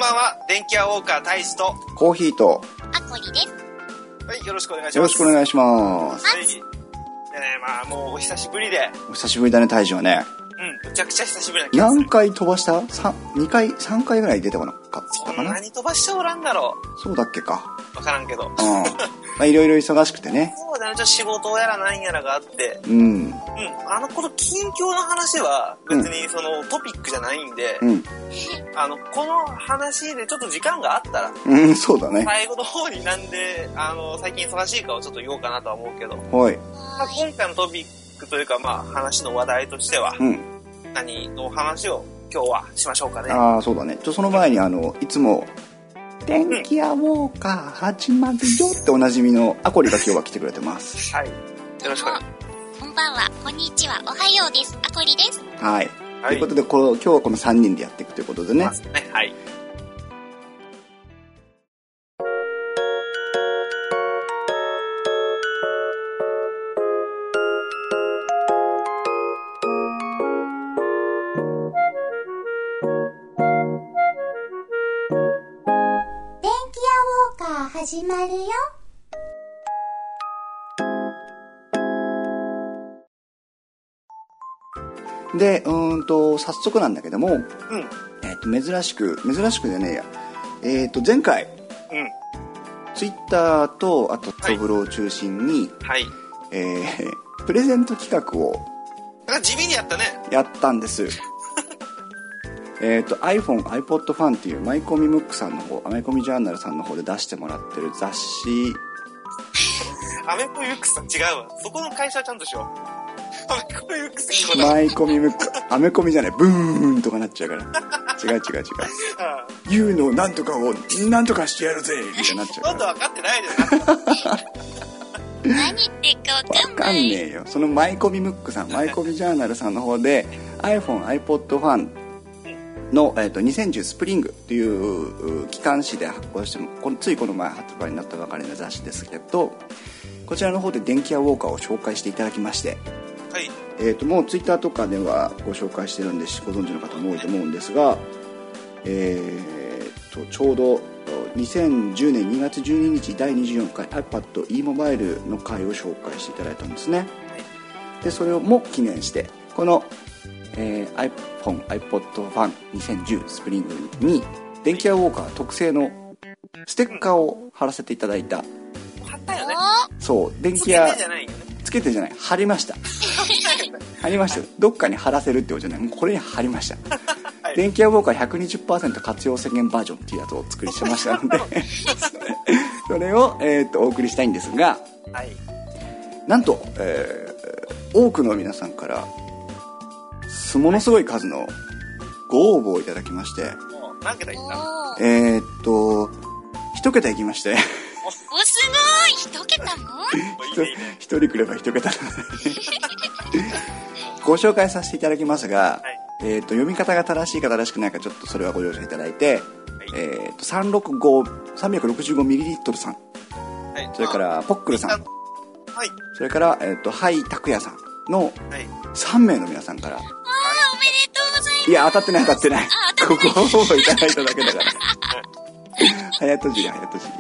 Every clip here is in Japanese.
ばんは。電気屋ウォーカー大使とコーヒーとアコリです。 はい、よろしくお願いします。 よろしくお願いします。 はい。でね、まあもうお久しぶりで。 お久しぶりだね、大使はね。 うん、むちゃくちゃ久しぶりな気がする。 何回飛ばした？ 2回、3回ぐらい出てこなかったかな。 そんなに飛ばしておらんだろう。 そうだっけか。 わからんけど。 まあいろいろ忙しくてね。 そうだね、ちょっと仕事やらなんやらがあって。 うん。 この近況の話は別にそのトピックじゃないんで、この話でちょっと時間があったら、 そうだね。 最後の方になんで、最近忙しいかをちょっと言おうかなとは思うけど、 はい。 まあ、今回のトピックというか、まあ話の話題としては、何の話を今日はしましょうかね。 ああ、そうだね。その前にいつも、電気屋ウォーカー始まるよっておなじみのアコリが今日は来てくれてます。 はい。よろしくお願いします。 こんばんは、こんにちは、おはようです。アコリです。 はい。ということで、今日はこの3人でやっていくということでね。 はい。 始まるよ。 で、早速なんだけども、珍しくでね、前回、ツイッターとあとトブロを中心に、プレゼント企画を地味にやったね。 やったんです。iPhone、iPod ファンっていうマイコミムックさんの方、アメコミジャーナルさんの方で出してもらってる雑誌。 アメコミムックさん違うわ。そこの会社はちゃんとしよう。アメコミムックさん。 マイコミムック、アメコミじゃない、ブーンとかなっちゃうから。違う。言うのなんとかを、なんとかしてやるぜみたいになっちゃうから。 今度分かってないですか何言ってるか分かんない。 わかんねえよ。そのマイコミムックさん、マイコミジャーナルさんの方で、iPhone、iPod ファン、の、2010スプリングという機関誌で発行してついこの前発売になったばかりの雑誌ですけど、こちらの方で電気屋ウォーカーを紹介していただきまして、もうツイッターとかではご紹介してるんでご存知の方も多いと思うんですが、ちょうど2010年2月12日第24回 iPad e モバイルの回を紹介していただいたんですね。でそれをも記念してこのiPhone、iPod ファン2010スプリングに電気屋ウォーカー特製のステッカーを貼らせていただいた。 貼ったよね。 そう、電気屋つけてじゃない、 貼りました。貼りました。どっかに貼らせるってことじゃない、もうこれに貼りました。電気屋ウォーカー 120% 活用宣言バージョンっていうやつをお作りしましたのでそれを、お送りしたいんですが、なんと、多くの皆さんからものすごい数のご応募をいただきまして、 何桁いった 1桁いきましてすごい1桁も一人くれば1桁ご紹介させていただきますが、読み方が正しいか正しくないかちょっとそれはご了承いただいて、365ml さん、それからポックルさん、それからハイタクヤさんの3名の皆さんから、 おめでとうございます。 いや当たってないここをいただいただけだから早とちり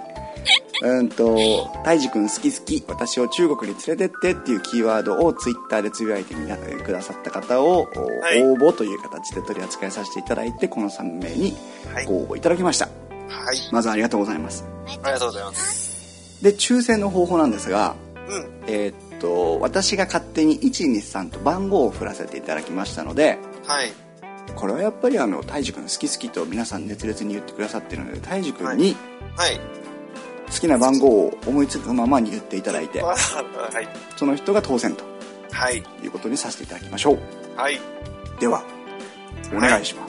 たいじくん好き私を中国に連れてってっていうキーワードをツイッターでつぶやいてくださった方を、応募という形で取り扱いさせていただいて、この3名にご応募いただきました。まずありがとうございます。 ありがとうございます。 で抽選の方法なんですが、私が勝手に123と番号を振らせていただきましたので、これはやっぱりたいじくん好きと皆さん熱烈に言ってくださっているので、たいじくんに好きな番号を思いつくままに言っていただいて、その人が当選ということにさせていただきましょう。ではお願いします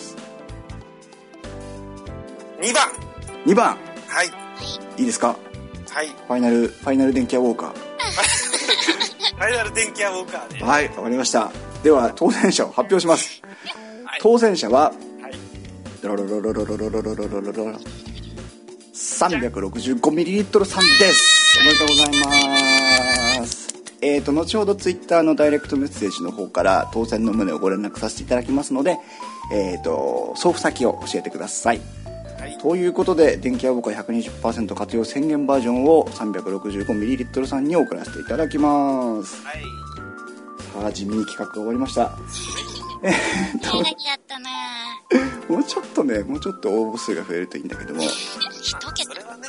。2番いいですか。ファイナル電気屋ウォーカーファイナル電気屋ウォーカーで、 わかりました。では当選者を発表します。当選者は、365ml さんです。おめでとうございます。後ほどツイッターのダイレクトメッセージの方から当選の旨をご連絡させていただきますので、送付先を教えてください。 ということで電気屋ウォーカー 120% 活用宣言バージョンを 365ml さんに送らせていただきます。 はい。 さあ地味に企画が終わりました。 長きだったなもうちょっと応募数が増えるといいんだけども一桁それはね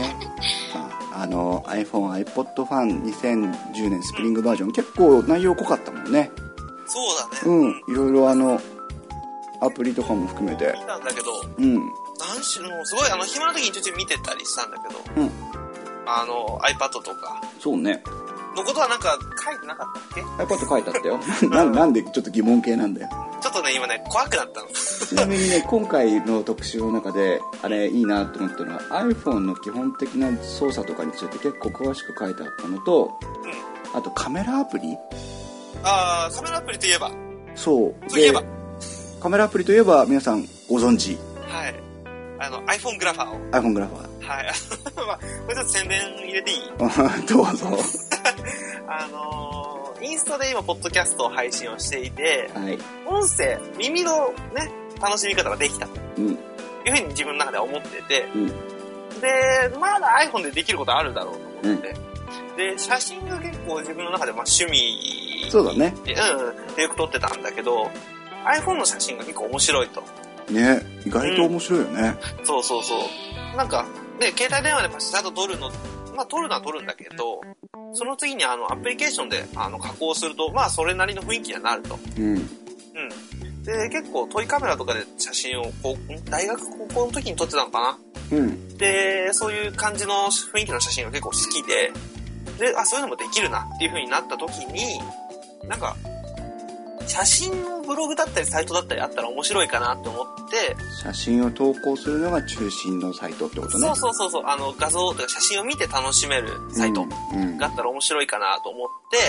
iPhone、iPod ファン2010年スプリングバージョン、結構内容濃かったもんね。 そうだね。 いろいろアプリとかも含めて見たんだけど、 何種のすごい暇な時にちょいちょい見てたりしたんだけど、iPad とかそうねのことはなんか書いてなかったっけ？ iPad 書いてあったよなんでちょっと疑問系なんだよ。 ちょっとね今ね怖くなったのちなみにね今回の特集の中であれいいなと思ったのは iPhone の基本的な操作とかについて結構詳しく書いてあったのと、あとカメラアプリ、 カメラアプリといえばそういえばカメラアプリといえば皆さんご存知、 はい、iPhone グラファーを iPhone グラファー、 はい、これちょっと宣伝入れていい？ どうぞインスタで今ポッドキャストを配信をしていて、 はい、 音声耳のね楽しみ方ができたというふうに自分の中では思ってて、でまだ iPhone でできることあるだろうと思って、で写真が結構自分の中で趣味そうだねでよく撮ってたんだけど iPhone の写真が結構面白いとね、意外と面白いよね、 そうなんかね携帯電話でパシャッと撮るの撮るのは撮るんだけど、その次にアプリケーションで加工するとそれなりの雰囲気にはなると。で結構トイカメラとかで写真を大学高校の時に撮ってたのかな。でそういう感じの雰囲気の写真が結構好きで、そういうのもできるなっていう風になった時になんか写真のブログだったりサイトだったりあったら面白いかなと思って写真を投稿するのが中心のサイトってことね。 そう画像とか写真を見て楽しめるサイトがあったら面白いかなと思って、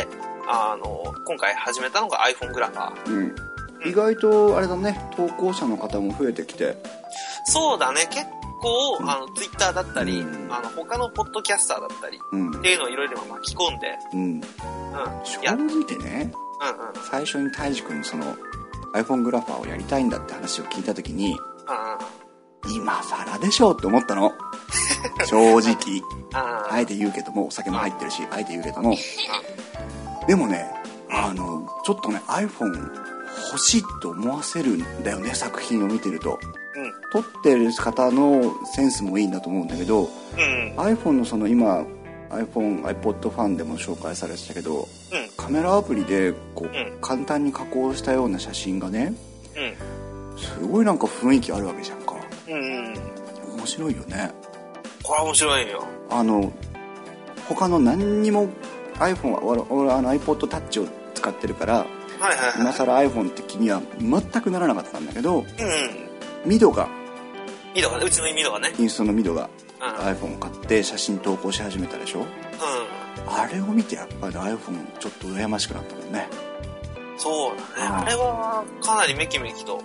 今回始めたのが iPhone グラファー、 意外とあれだね投稿者の方も増えてきて。 そうだね結構Twitter だったり、他のポッドキャスターだったり、っていうのをいろいろ巻き込んで、 正直ね最初に泰治君その iPhone グラファーをやりたいんだって話を聞いた時に、今更でしょって思ったの正直あえて言うけどもお酒も入ってるしあえて言うけどもでもねちょっとね iPhone 欲しいと思わせるんだよね作品を見てると、撮ってる方のセンスもいいんだと思うんだけど、iPhone のその今iPhone、iPod ファンでも紹介されてたけど、カメラアプリでこう、簡単に加工したような写真がね、すごいなんか雰囲気あるわけじゃんか。面白いよね。 これは面白いよ。 他の何にも iPhone は俺iPod Touch を使ってるから、今更 iPhone って気には全くならなかったんだけど、ミドがうちのミドがねインスタのミドがiPhone を買って写真投稿し始めたでしょ、あれを見てやっぱり iPhone ちょっと羨ましくなったもんね。 そうだね、あれはかなりメキメキと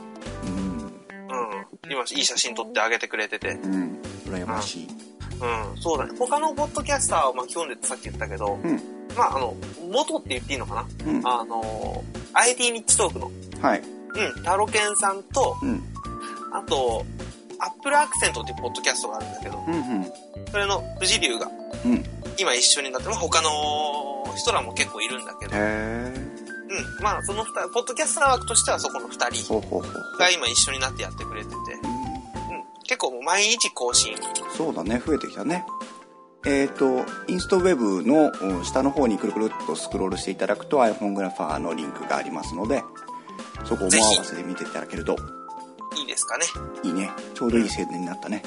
今いい写真撮ってあげてくれてて羨ましい。 そうだね他のポッドキャスターを巻き込んでってさっき言ったけど、元って言っていいのかな、IT ニッチトークのタロケンさんと、あとアップルアクセントっていうポッドキャストがあるんだけど、それの藤龍が今一緒になって、他の人らも結構いるんだけど、そのポッドキャスター枠としてはそこの2人が今一緒になってやってくれてて、結構もう毎日更新。 そうだね増えてきたね。インストウェブの下の方にくるくるっとスクロールしていただくと iPhone グラファーのリンクがありますので、そこを思わせて見ていただけるといいですかね。 いいね。ちょうどいい宣伝になったね。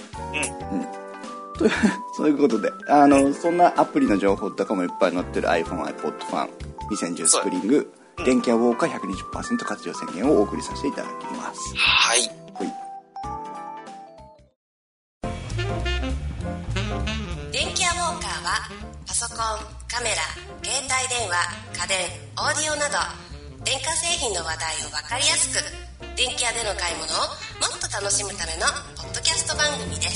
そういうことでそんなアプリの情報とかもいっぱい載ってる iPhone、iPod ファン2010スプリング電気屋ウォーカー 120% 活用宣言をお送りさせていただきます。 はい。 電気屋ウォーカーはパソコン、カメラ、携帯電話、家電、オーディオなど電化製品の話題を分かりやすく電気屋での買い物をもっと楽しむためのポッドキャスト番組です。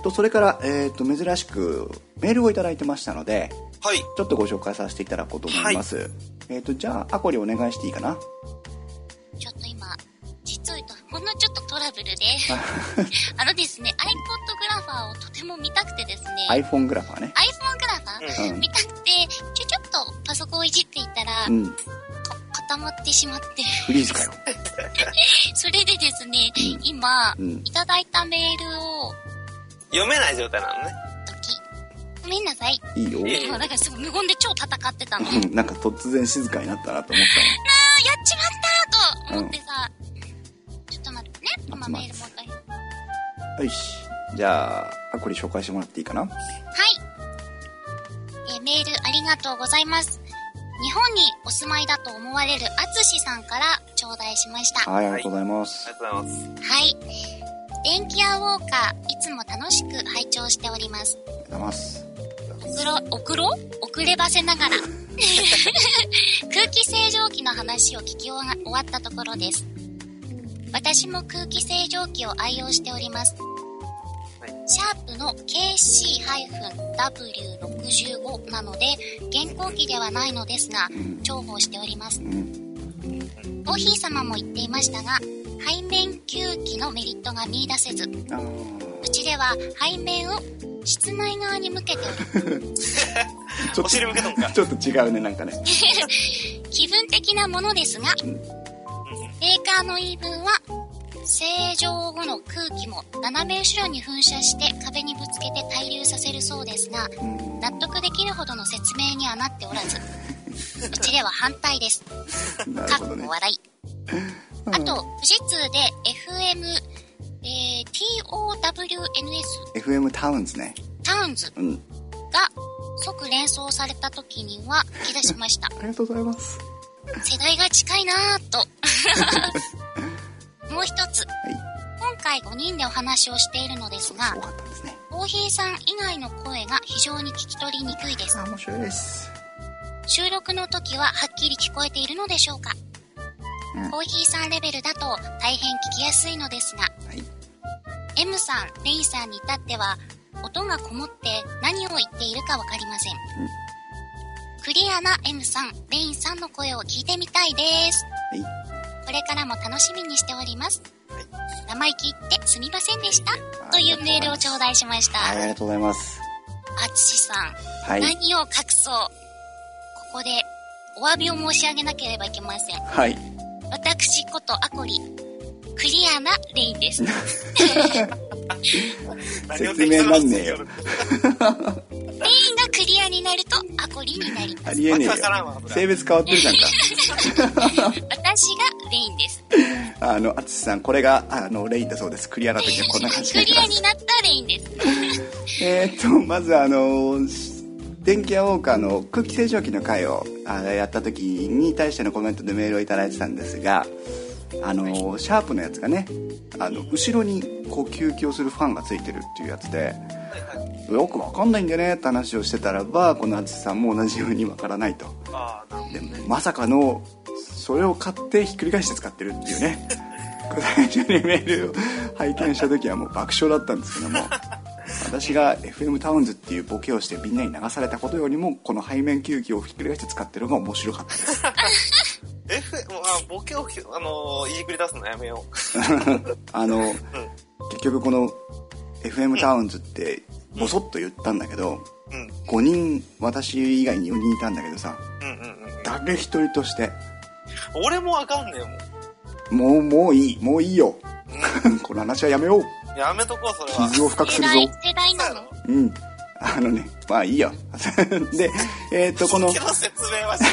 それから、珍しくメールをいただいてましたので、 はい、 ちょっとご紹介させていただこうと思います。はい、じゃあアコリお願いしていいかな。 ちょっと今実を言うとほんのちょっとトラブルでですね iPod グラファーをとても見たくてですね。 iPhone グラファーね。 iPhone グラファー、見たくてちょっとパソコンをいじっていたら、固まってしまってフリーズかよそれでですね、今、いただいたメールを読めない状態なのね。 ごめんなさい。 いいよ。 今だからすぐ無言で超戦ってたの。 なんか突然静かになったなと思ったの。 やっちまったと思ってさ、ちょっと待ってね。今メールもう一回。 よし。じゃあアコリ紹介してもらっていいかな。 はい。メールありがとうございます。日本にお住まいだと思われるあつしさんから頂戴しました。 はい、ありがとうございます。 ありがとうございます。 はい。電気屋ウォーカー、いつも楽しく拝聴しております。 ありがとうございます。 遅ればせながら空気清浄機の話を聞き終わったところです。私も空気清浄機を愛用しております。シャープの KC-W65 なので現行機ではないのですが、重宝しております。コーヒー様も言っていましたが、背面吸気のメリットが見出せず、うちでは背面を室内側に向けておるお尻向けとんかちょっと違うね、なんかね気分的なものですが、メーカーの言い分は清浄後の空気も斜め後ろに噴射して壁にぶつけて対流させるそうですが、納得できるほどの説明にはなっておらずうちでは反対です。かっこ笑い。あと富士通で FM タウンズね。 タウンズが即連想された時には聞き出しましたありがとうございます。 世代が近いなぁともう一つ、今回5人でお話をしているのですが、コーヒーさん以外の声が非常に聞き取りにくいです。 面白いです。 収録の時ははっきり聞こえているのでしょうか。コーヒーさんレベルだと大変聞きやすいのですが、M さん、レイさんに至っては音がこもって何を言っているかわかりません。クリアな M さん、レイさんの声を聞いてみたいです。これからも楽しみにしております。生意気言ってすみませんでしたというメールを頂戴しました。 ありがとうございます。 あつしさん、何を隠そう、ここでお詫びを申し上げなければいけません。私ことアコリ、クリアなレインです。 説明なんねえよ。 レインがクリアになるとアコリになります。 ありえねえよ。性別変わってるじゃんか。 私がレインです。 あつしさん、これがレインだそうです。クリアな時はこんな感じで。 クリアになったレインです。 まず電気屋ウォーカーの空気清浄機の回をやった時に対してのコメントでメールをいただいてたんですが、シャープのやつがね、後ろにこう吸気をするファンがついてるっていうやつで、よくわかんないんだよねって話をしてたらば、このあつしさんも同じようにわからないと。でもまさかのそれを買ってひっくり返して使ってるっていうね最初にメールを拝見した時はもう爆笑だったんですけども、私が FM タウンズっていうボケをしてみんなに流されたことよりも、この背面吸気をひっくり返して使ってるのが面白かったですボケをいじくり出すのやめよう結局この FM タウンズってボソッと言ったんだけど、5人、私以外に4人いたんだけどさ、誰一人として俺もわかんねえもん。もういいよ、この話はやめよう。 やめとこう、それは傷を深くするぞ。 世代なの？ まあいいやで、このボケの説明はし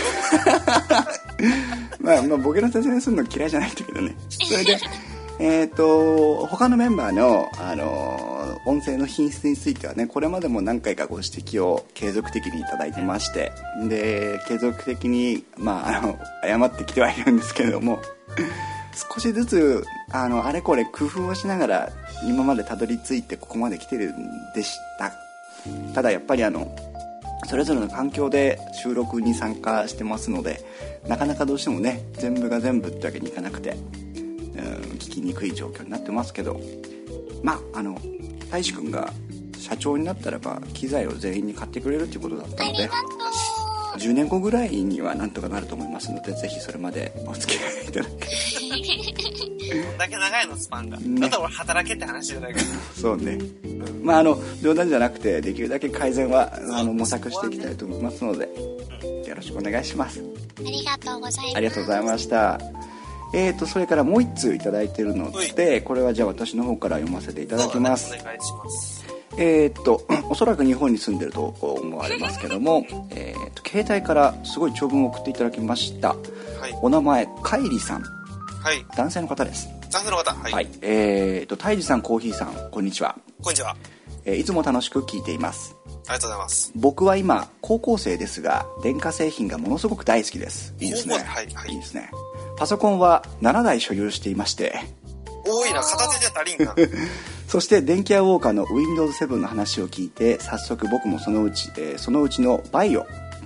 ようまあボケの説明するの嫌いじゃないんだけどね。それで他のメンバーの音声の品質についてはね、これまでも何回かご指摘を継続的にいただいてまして、で継続的に謝ってきてはいるんですけれども、少しずつあれこれ工夫をしながら今までたどり着いてここまで来てるんでした。ただやっぱりそれぞれの環境で収録に参加してますので、なかなかどうしてもね、全部が全部ってわけにいかなくて、聞きにくい状況になってますけど、大志くんが社長になったらば機材を全員に買ってくれるっていうことだったので、 ありがとう。 10年後ぐらいにはなんとかなると思いますので、ぜひそれまでお付き合いいただけどんだけ長いのスパンが、ね、だったら俺働けって話じゃないけど。 そうね、まあ冗談じゃなくてできるだけ改善は模索していきたいと思いますので、よろしくお願いします。 ありがとうございます。 ありがとうございました。それからもう1通いただいているので、これはじゃあ私の方から読ませていただきます。 お願いします。 おそらく日本に住んでると思われますけども、携帯からすごい長文を送っていただきました。はい、お名前カイリさん。 はい。 男性の方です。 男性の方。はい。 はい。タイジさん、コーヒーさん、こんにちは。 こんにちは。 いつも楽しく聞いています。 ありがとうございます。 僕は今高校生ですが、電化製品がものすごく大好きです。いいですね。 はいはい。 いいですね。パソコンは7台所有していまして。 多いな、片手じゃ足りんな。 そして電気屋ウォーカーの Windows 7の話を聞いて、早速僕もそのうちのバイオ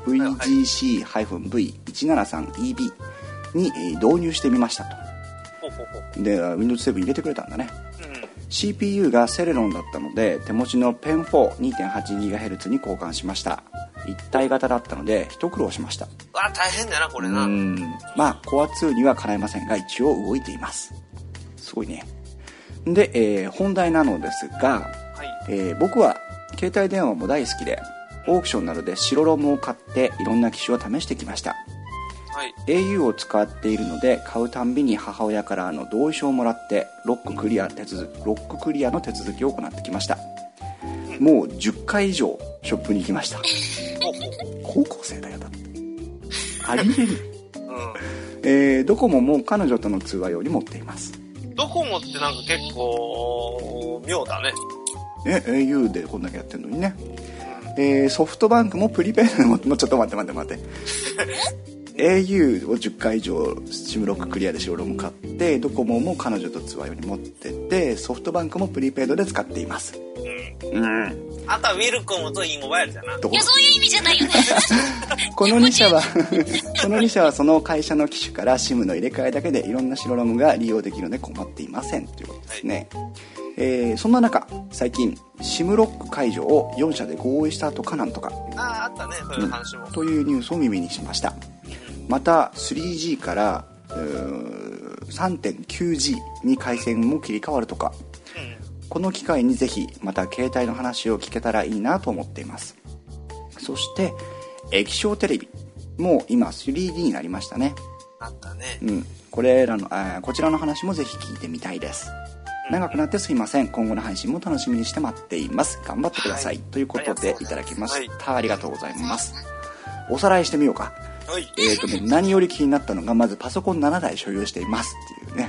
VGC-V173EB に導入してみましたと。で Windows 7入れてくれたんだね。CPU がセレロンだったので、手持ちの PEN4 2.8GHz に交換しました。一体型だったので一苦労しました。 わ、大変だよなこれな。 まあ Core 2にはかないませんが、一応動いています。すごいね。で、本題なのですが、はい、僕は携帯電話も大好きで、オークションなどで白ロムを買っていろんな機種を試してきました。はい、au を使っているので、買うたんびに母親から同意書をもらってロッククリアの手続きを行ってきました。もう10回以上ショップに行きました。高校生だよ、だってありえる、ドコモも彼女との通話用に持っています。 ドコモってなんか結構妙だね。 au でこんだけやってるのにね。ソフトバンクもプリペイドもうちょっと待ってau を10回以上シムロッククリアで白ロム買って、ドコモも彼女と通話用に持ってて、ソフトバンクもプリペイドで使っています。 あとはウィルコムと e モバイルじゃな。いや、そういう意味じゃないよね。 この2社はその会社の機種から SIM の入れ替えだけでいろんな白ロムが利用できるので困っていませんということですね。はい、そんな中、最近 SIM ロック解除を4社で合意したとかなんとか、 あったね、そういう話も、 というニュースを耳にしました。また 3G から 3.9G に回線も切り替わるとか、この機会にぜひまた携帯の話を聞けたらいいなと思っています。そして液晶テレビも今 3D になりましたね。 あったね。 こちらの話もぜひ聞いてみたいです。長くなってすいません。今後の配信も楽しみにして待っています。頑張ってください、ということでいただきました。ありがとうございます。おさらいしてみようか。はい、何より気になったのが、まずパソコン7台所有していますっていうね。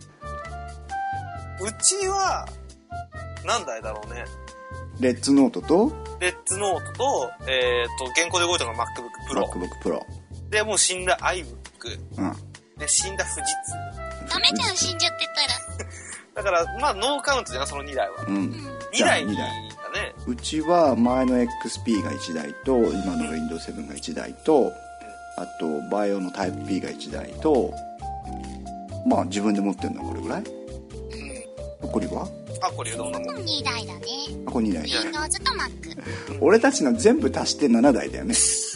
うちは何台だろうね。 レッツノートと現行で動いたのが MacBook Pro で、もう死んだ iBook、で死んだ富士通。 ダメじゃん、死んじゃってたら。だからまあノーカウントじゃな、その2台は。2台だね。 うちは前の XP が1台と、今の Windows 7が1台と、あとバイオのタイプ P が1台と、まあ自分で持ってるのはこれぐらい。残りはこれどんなもん。 2台だね。 これ2台。 Windows と Mac。 俺たちの全部足して7台だよね。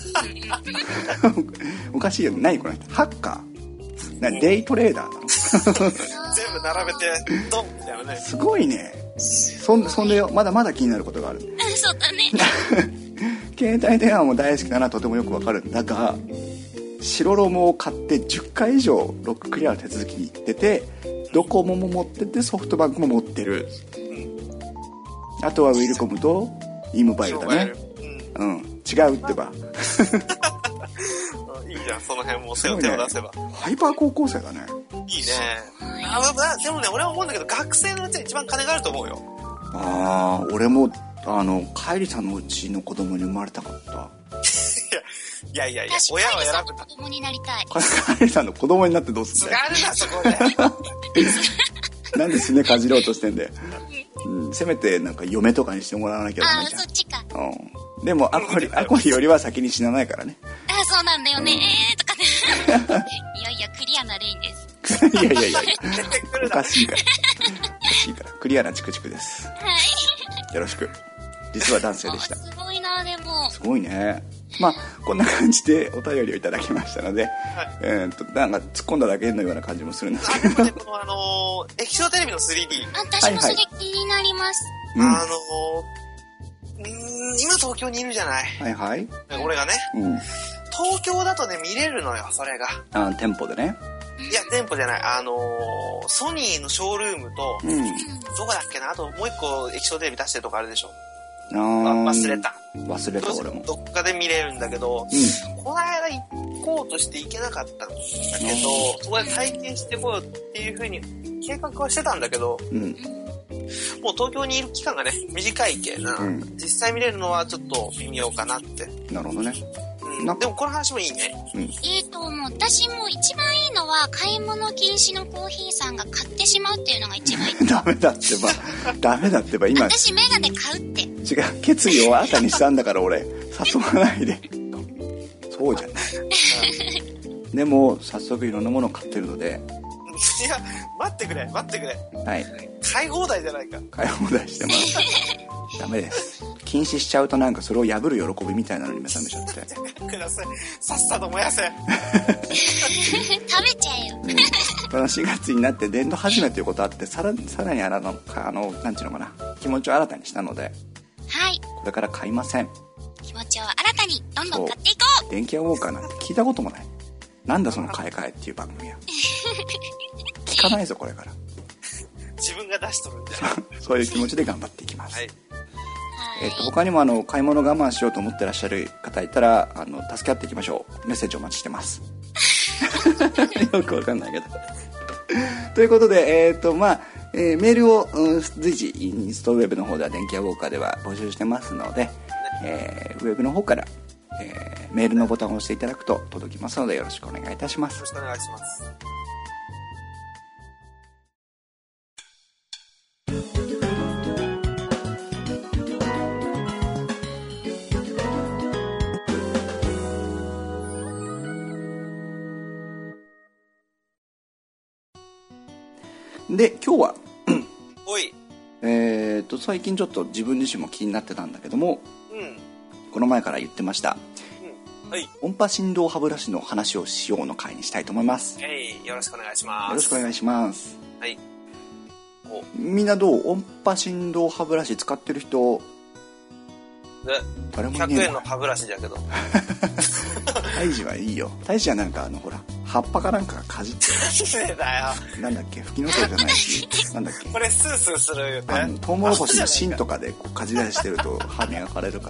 おかしいよね。何これ、ハッカー、デイトレーダーなの。 全部並べてドンみたいなね。 すごいね。そんでまだまだ気になることがある。 そうだね。 携帯電話も大好きだな、とてもよくわかるんだが、白ロムを買って10回以上ロッククリアの手続きに行ってて、ドコモも持ってて、ソフトバンクも持ってる。あとはウィルコムと e モバイルだね。違うってば。 いいじゃん、その辺も手を出せば。 ハイパー高校生だね。 いいね。でもね、俺は思うんだけど、学生のうちは一番金があると思うよ。 俺もカイリさんのうちの子供に生まれたかった。 いや、親は選ぶんだ。 子供になりたい。 カイリさんの子供になってどうすんだよ。 つがるな、そこで。なんですね、かじろうとしてんで。せめてなんか嫁とかにしてもらわなきゃダメじゃん。 そっちか。 でもアコリよりは先に死なないからね。 そうなんだよね。とかね。いやいや、クリアなレインです。 いや。おかしいから。クリアなチクチクです。よろしく。 実は男性でした。 すごいな。でもすごいね。まあこんな感じでお便りをいただきましたので、はい、なんか突っ込んだだけのような感じもするんですけど、 でも液晶テレビの 3D、 私もそれ気になります、 今東京にいるじゃない。 はいはい。 俺がね、東京だとね見れるのよ、それが。 店舗でね。 いや、店舗じゃない。ソニーのショールームと、どこだっけな、あともう一個液晶テレビ出してるとこあるでしょ。忘れた俺も。どっかで見れるんだけど、この間行こうとして行けなかったんだけど、そこで体験してこようっていう風に計画はしてたんだけど、もう東京にいる期間がね、短いけな、実際見れるのはちょっと微妙かなって。 なるほどね。 でもこの話もいいね。 私も一番いいのは買い物禁止のコーヒーさんが買ってしまうっていうのが一番いい。 ダメだってば今。 私メガネ買うって。 違う、決意を新たにしたんだから俺、誘わないで。そうじゃない。でも早速いろんなものを買ってるので。 いや、待ってくれ。 はい。買い放題じゃないか。 買い放題してます。ダメです。禁止しちゃうとなんかそれを破る喜びみたいなのに目覚めちゃって。 ください。さっさと燃やせ。 食べちゃえよ。 この4月になって年度始めということあって、さらになんていうのかな、気持ちを新たにしたので。 はい。 これから買いません。 気持ちを新たにどんどん買っていこう。 電気屋ウォーカーなんて聞いたこともない。なんだその買い替えっていう番組は。聞かないぞこれから。 自分が出しとるんじゃない。そういう気持ちで頑張っていきます。 はい。 他にも買い物我慢しようと思ってらっしゃる方いたら助け合っていきましょう。メッセージお待ちしてます。よくわかんないけど。ということでメールを随時インストウェブの方では電気屋ウォーカーでは募集してますので、ウェブの方から、メールのボタンを押していただくと届きますのでよろしくお願いいたします。 よろしくお願いします。 で今日はおい最近ちょっと自分自身も気になってたんだけども、この前から言ってました、 はい、 音波振動歯ブラシの話をしようの回にしたいと思います。 よろしくお願いします。 よろしくお願いします。 はい。 みんなどう？音波振動歯ブラシ使ってる人誰もいねえ。100円の歯ブラシだけど。 大事はいいよ。大事はなんかほら葉っぱかなんかがかじってる。 失礼だよ。 なんだっけ、吹きのとうじゃないし、なんだっけ。 これスースーするよね。 トウモロコシの芯とかでこうかじらしてると歯磨かれるから。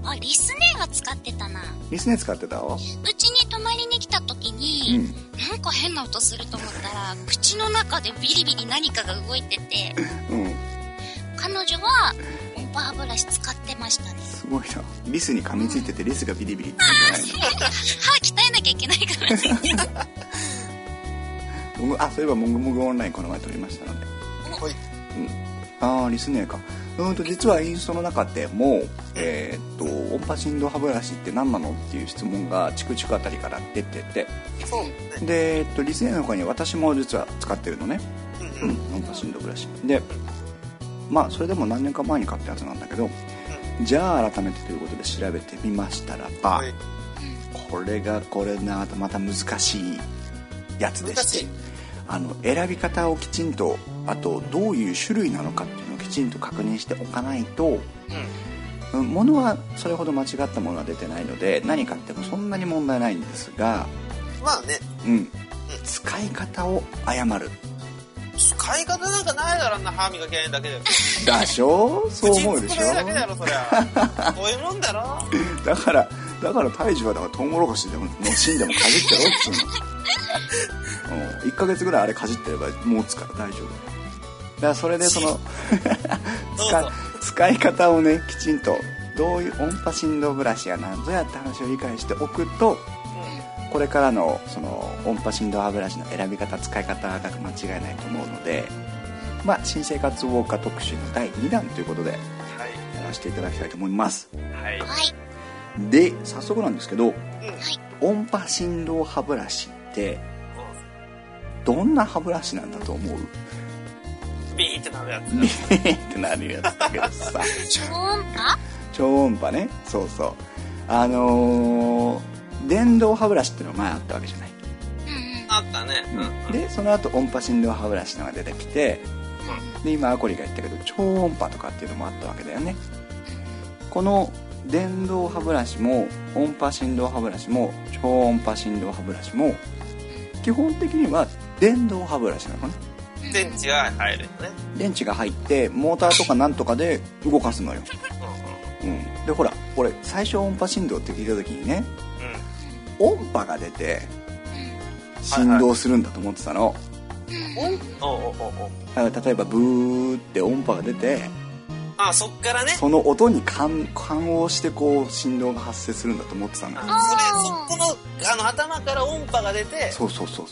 リスネが使ってたな。 リスネ使ってたわ。 うちに泊まりに来た時に、なんか変な音すると思ったら口の中でビリビリ何かが動いてて、彼女は音波歯ブラシ使ってましたね。 すごいな。リスに噛みついててリスがビリビリって言うんじゃないの？ 歯鍛えなきゃいけないからね。 そういえばもぐもぐオンラインこの前撮りましたので。リスネーか。実はインストの中でも、音波振動歯ブラシって何なのっていう質問がチクチクあたりから出てて、で、リスネーの他に私も実は使ってるのね。音波振動ブラシで、それでも何年か前に買ったやつなんだけど、じゃあ改めてということで調べてみましたらば、これまた難しいやつでして、選び方をきちんと、あとどういう種類なのかっていうのをきちんと確認しておかないと、物はそれほど間違ったものは出てないので何買ってもそんなに問題ないんですが、使い方を誤る。 使い方なんかないだろ、歯磨きないだけで。 だしょ？そう思うでしょ？ 口だけだろそりゃ。そういうもんだろ。 だから大樹はトウモロコシでもの芯でもかじってろっつうの。1ヶ月ぐらいあれかじってれば持つから大丈夫だから、それで使い方をねきちんと、どういう音波振動ブラシが何ぞやって話を理解しておくと、これからのその音波振動歯ブラシの選び方、使い方が間違いないと思うので、新生活ウォーカー特集の第2弾ということでやらせていただきたいと思います。で早速なんですけど、音波振動歯ブラシってどんな歯ブラシなんだと思う？ ビーってなるやつ。 ビーってなるやつだけどさ。 超音波？ 超音波ね。そうそう。電動歯ブラシっていうのが前あったわけじゃない。 あったね。 でその後音波振動歯ブラシのが出てきて、で今アコリが言ったけど超音波とかっていうのもあったわけだよね。この電動歯ブラシも音波振動歯ブラシも超音波振動歯ブラシも基本的には電動歯ブラシなのね。 電池が入るよね。 電池が入ってモーターとかなんとかで動かすのよ。でほら俺最初音波振動って聞いた時にね、音波が出て振動するんだと思ってたの。だから例えばブーって音波が出て、 そっからね、 その音に感応してこう振動が発生するんだと思ってたの。 そこの頭から音波が出て、 そう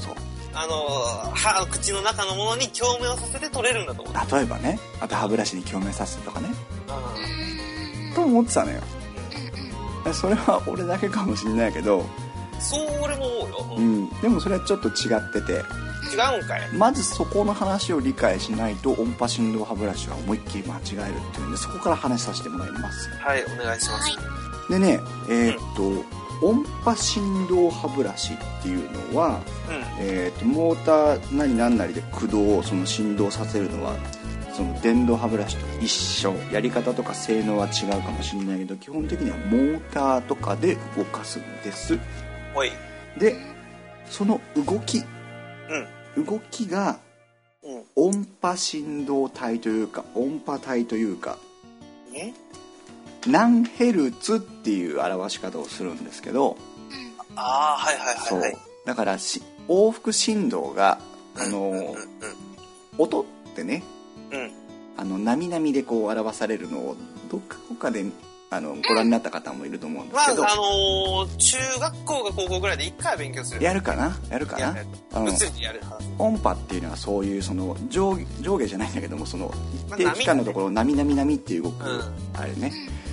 口の中のものに共鳴をさせて取れるんだと思う。 例えばね、あと歯ブラシに共鳴させるとかね、と思ってたのよ。それは俺だけかもしんないけど、 そう俺も思うよ。 でもそれはちょっと違ってて。 違うんかい。 まずそこの話を理解しないと音波振動歯ブラシは思いっきり間違えるっていうんで、そこから話させてもらいます。 はい、お願いします。 でね、音波振動歯ブラシっていうのは、モーターなりなんなりで駆動をその振動させるのはその電動歯ブラシと一緒。やり方とか性能は違うかもしれないけど、基本的にはモーターとかで動かすんです。でその動きが音波振動帯というか音波帯というか何ヘルツっていう表し方をするんですけど、そうだから往復振動が音ってね、波々でこう表されるのをどっかでご覧になった方もいると思うんですけど、 中学校か高校ぐらいで1回勉強する。 やるかな物理でやるはず。 音波っていうのはそういうその上下じゃないんだけども、その一定期間のところを波っていう動く、あれね、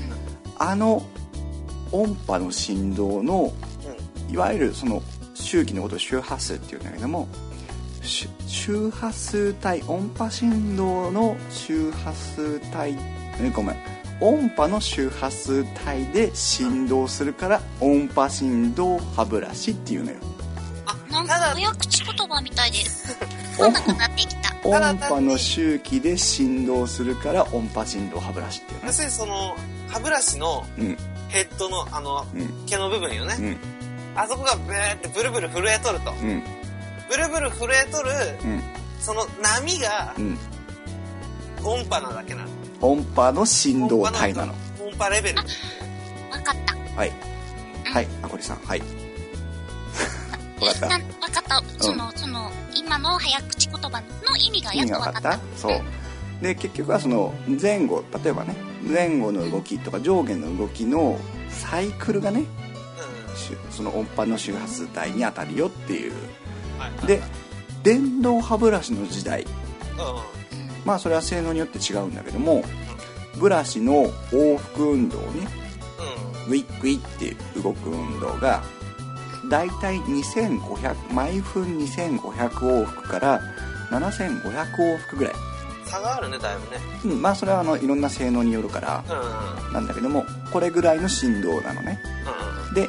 音波の振動のいわゆるその周期のことを周波数っていうんだけども、周波数帯、音波振動の周波数帯、音波の周波数帯で振動するから音波振動歯ブラシっていうのよ。 なんか早口言葉みたいです分かんなくなってきた。 音波の周期で振動するから音波振動歯ブラシっていうの。 要するにその歯ブラシのヘッドの毛の部分よね、あそこがブーってブルブル震えとると、ブルブル震えとる、その波が音波なだけなの。 音波の振動帯なの。 音波レベル。 分かった。 はい。はい、あこりさん、はい。分かった。 分かった。その今の早口言葉の意味がやっと分かった。 そう。で結局はその前後、例えばね、前後の動きとか上下の動きのサイクルがね、その音波の周波数帯に当たるよっていう。で電動歯ブラシの時代、まあそれは性能によって違うんだけども、ブラシの往復運動ね、グイッグイって動く運動がだいたい2500毎分2500往復から7500往復ぐらい。 差があるね、だいぶね。 まあそれはいろんな性能によるからなんだけども、これぐらいの振動なのね。で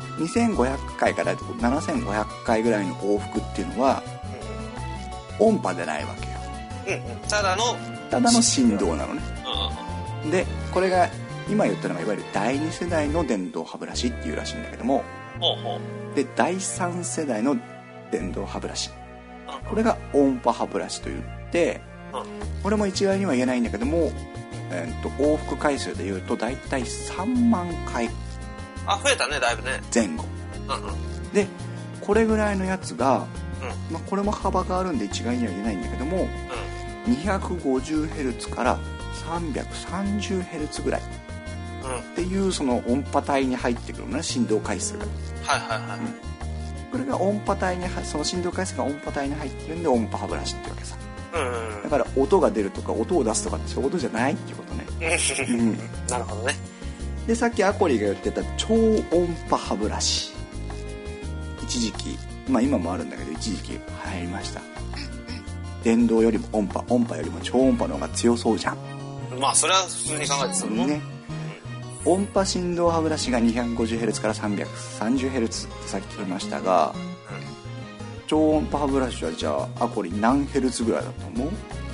2500回から7500回ぐらいの往復っていうのは音波でないわけよ。 ただの振動なのね。でこれが今言ったのがいわゆる第2世代の電動歯ブラシっていうらしいんだけども、で第3世代の電動歯ブラシ、これが音波歯ブラシといって、これも一概には言えないんだけども、往復回数でいうとだいたい3万回。 増えたね、だいぶね。 前後。でこれぐらいのやつが、これも幅があるんで一概には言えないんだけども、250Hz から 330Hz ぐらいっていうその音波帯に入ってくるのね、振動回数が。これが音波帯にその振動回数が音波帯に入ってるんで音波歯ブラシってわけさ。だから音が出るとか音を出すとかってそういうことじゃないっていうことね。 なるほどね。 でさっきアコリが言ってた超音波歯ブラシ、一時期、まあ今もあるんだけど一時期流行りました。電動よりも音波よりも超音波の方が強そうじゃん。 まあそれは普通に考えてそうね。 音波振動歯ブラシが 250Hz から 330Hz ってさっき言いましたが、超音波歯ブラシはじゃあこれ何ヘルツぐらいだと思う？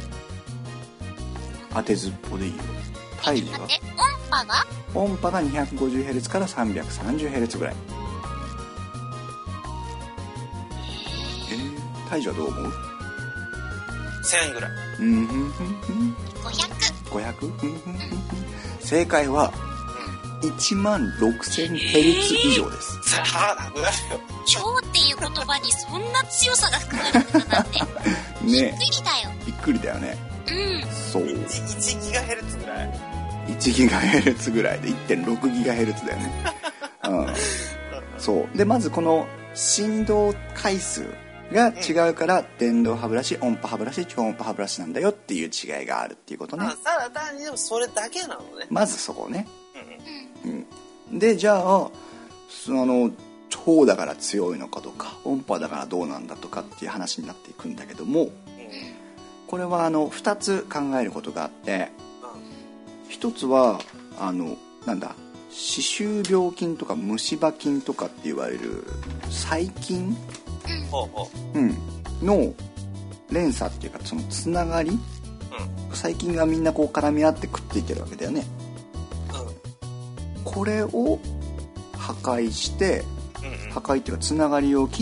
当てずっぽでいいよ。胎児は音波が 250Hz から 330Hz ぐらい。胎児はどう思う ？1000ぐらい。 500。正解は16000Hz 以上です。 超っていう言葉にそんな強さが含まれてたなんてびっくりだよ。 びっくりだよね。そう。 1ギガヘルツぐらい。 1ギガヘルツぐらいで 1.6 ギガヘルツだよね。そうで、まずこの振動回数が違うから、電動歯ブラシ、音波歯ブラシ、超音波歯ブラシなんだよっていう違いがあるっていうことね。 ただ単にでもそれだけなのね。 まずそこね。で、じゃあ超だから強いのかとか、音波だからどうなんだとかっていう話になっていくんだけども、これは2つ考えることがあって、1つはなんだ、歯周病菌とか虫歯菌とかって言われる細菌、の連鎖っていうか、そのつながり、細菌がみんなこう絡み合ってくっついてるわけだよね。これを破壊して、破壊っていうかつながりを切って、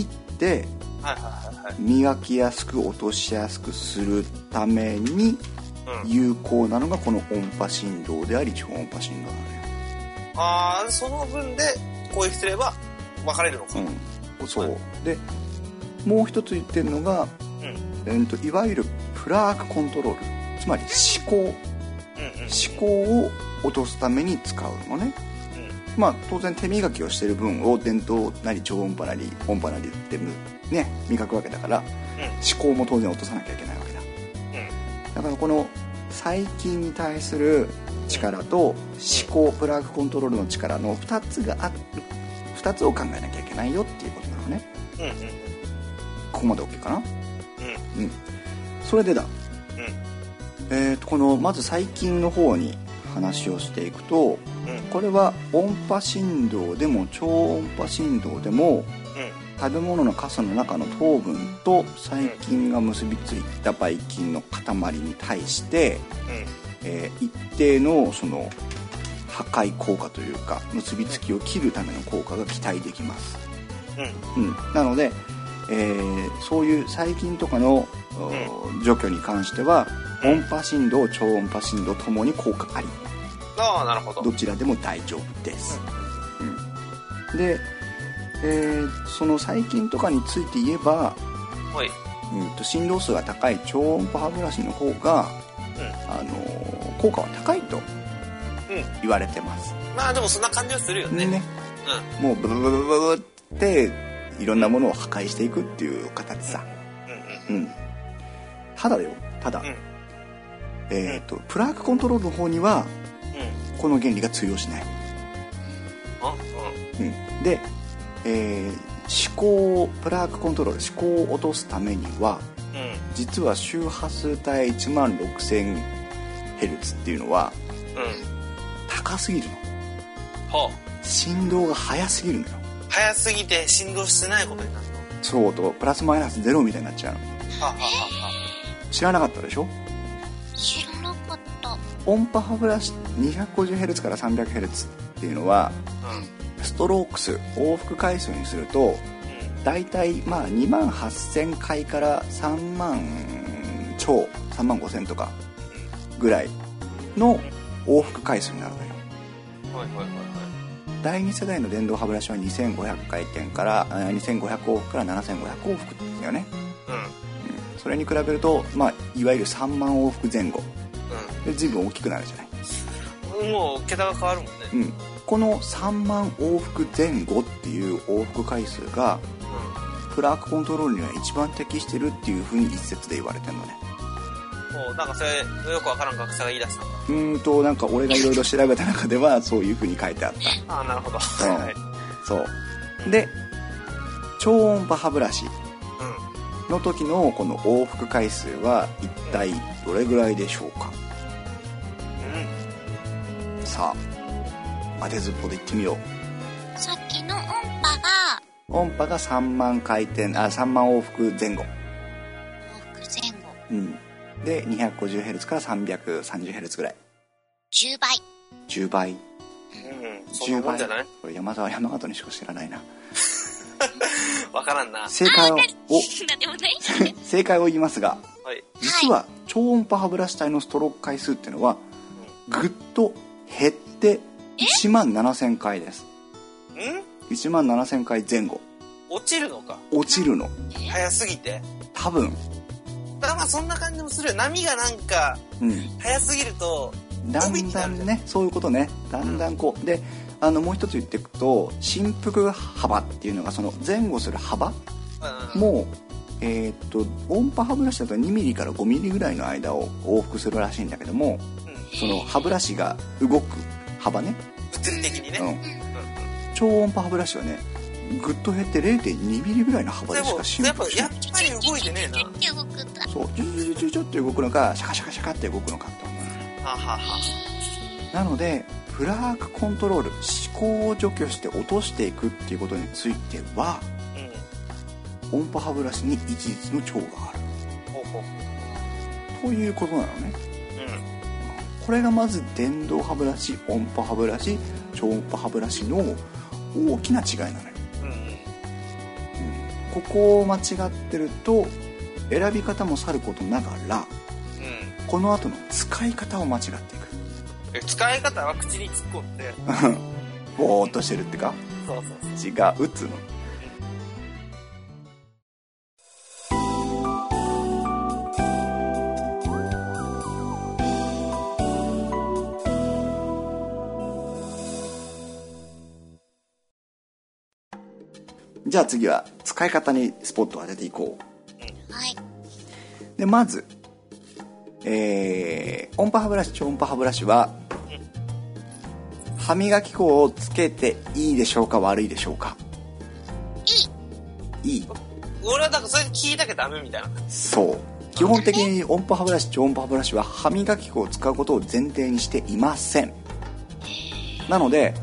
磨きやすく落としやすくするために有効なのがこの音波振動であり、超音波振動なのよ。 その分で攻撃すれば分かれるのか。 そうで、もう一つ言ってるのが、いわゆるプラークコントロール、つまり歯垢、歯垢を落とすために使うのね。まあ当然手磨きをしてる分を電動なり超音波なり音波なりってね、磨くわけだから、歯垢も当然落とさなきゃいけないわけだ。だからこの細菌に対する力と歯垢、プラークコントロールの力の2つがある、2つを考えなきゃいけないよっていうことなのね。ここまで OK かな。それでだ、このまず細菌の方に話をしていくと、これは音波振動でも超音波振動でも、食べ物のカスの中の糖分と細菌が結びついたばい菌の塊に対して、一定のその破壊効果というか結びつきを切るための効果が期待できます。なので、そういう細菌とかの、除去に関しては音波振動、超音波振動ともに効果あり。 なるほど。 どちらでも大丈夫です。で、その細菌とかについて言えば、振動数が高い超音波歯ブラシの方が、効果は高いと言われてます。 まあでもそんな感じはするよね。 もうブブブブブブっていろんなものを破壊していくっていう形さ。ただ、プラークコントロールの方には、この原理が通用しない。で、歯垢、プラークコントロール、歯垢を落とすためには、実は周波数帯 16000Hz っていうのは、高すぎるの。振動が速すぎるのよ。 速すぎて振動してないことになるの。 そうと、プラスマイナスゼロみたいになっちゃうの。知らなかったでしょ？ 知らなかった。 音波歯ブラシ 250Hz から 300Hz っていうのは、ストローク数、往復回数にすると、だいたい2万8000回から3万超、3万5000とかぐらいの往復回数になるのよ。第2世代の電動歯ブラシは2500回転から2500往復から7500往復だよね。それに比べると、いわゆる3万往復前後で随分大きくなるじゃない。 もう桁が変わるもんね。 この3万往復前後っていう往復回数が、プラークコントロールには一番適してるっていうふうに一説で言われてるのね。 なんかそれよくわからん学者が言い出したんだ。 なんか俺がいろいろ調べた中ではそういうふうに書いてあった。 なるほど。 そうで、超音波歯ブラシの時のこの往復回数は一体どれぐらいでしょうか。さあ、 当てずっぽでいってみよう。さっきの音波が3万往復前後。 往復前後。 うん。で、250Hz から 330Hz ぐらい。 10倍。 10倍。そんなもんじゃない？ これ山形にしか知らないな。 わからんな。 正解を言いますが、 はい、 実は超音波歯ブラシ帯のストローク回数っていうのは、ぐっと減って1万7000回です。1万7000回前後。 落ちるのか。 落ちるの。 早すぎて。 多分。 まあそんな感じもするよ。波がなんか、早すぎると、 だんだんね、そういうことね。だんだんこう。で、もう一つ言っていくと、振幅幅っていうのが、その前後する幅も、音波歯ブラシだと2ミリから5ミリぐらいの間を往復するらしいんだけども、その歯ブラシが動く幅ね。 物理的にね。 超音波歯ブラシはね、ぐっと減って 0.2 ミリぐらいの幅でしか振幅しない。 やっぱり動いてねえな。 そう、ちょって動くのか、シャカシャカシャカって動くのかと思う。なので、プラークコントロール、歯垢を除去して落としていくっていうことについては、音波歯ブラシに一律の長がある。ということなのね。これがまず電動歯ブラシ、音波歯ブラシ、超音波歯ブラシの大きな違いなのよ。ここを間違ってると選び方もさることながら、この後の使い方を間違っていく。 使い方は口に突っ込んでぼーっとしてるってか。 そう違うっつうの。じゃあ次は使い方にスポットを当てていこう。 はい。 で、まず、音波歯ブラシ、超音波歯ブラシは、歯磨き粉をつけていいでしょうか、悪いでしょうか？いい。 俺はなんかそれ聞いたけどダメみたいな。 そう。基本的に音波歯ブラシ、超音波歯ブラシは歯磨き粉を使うことを前提にしていません。なので、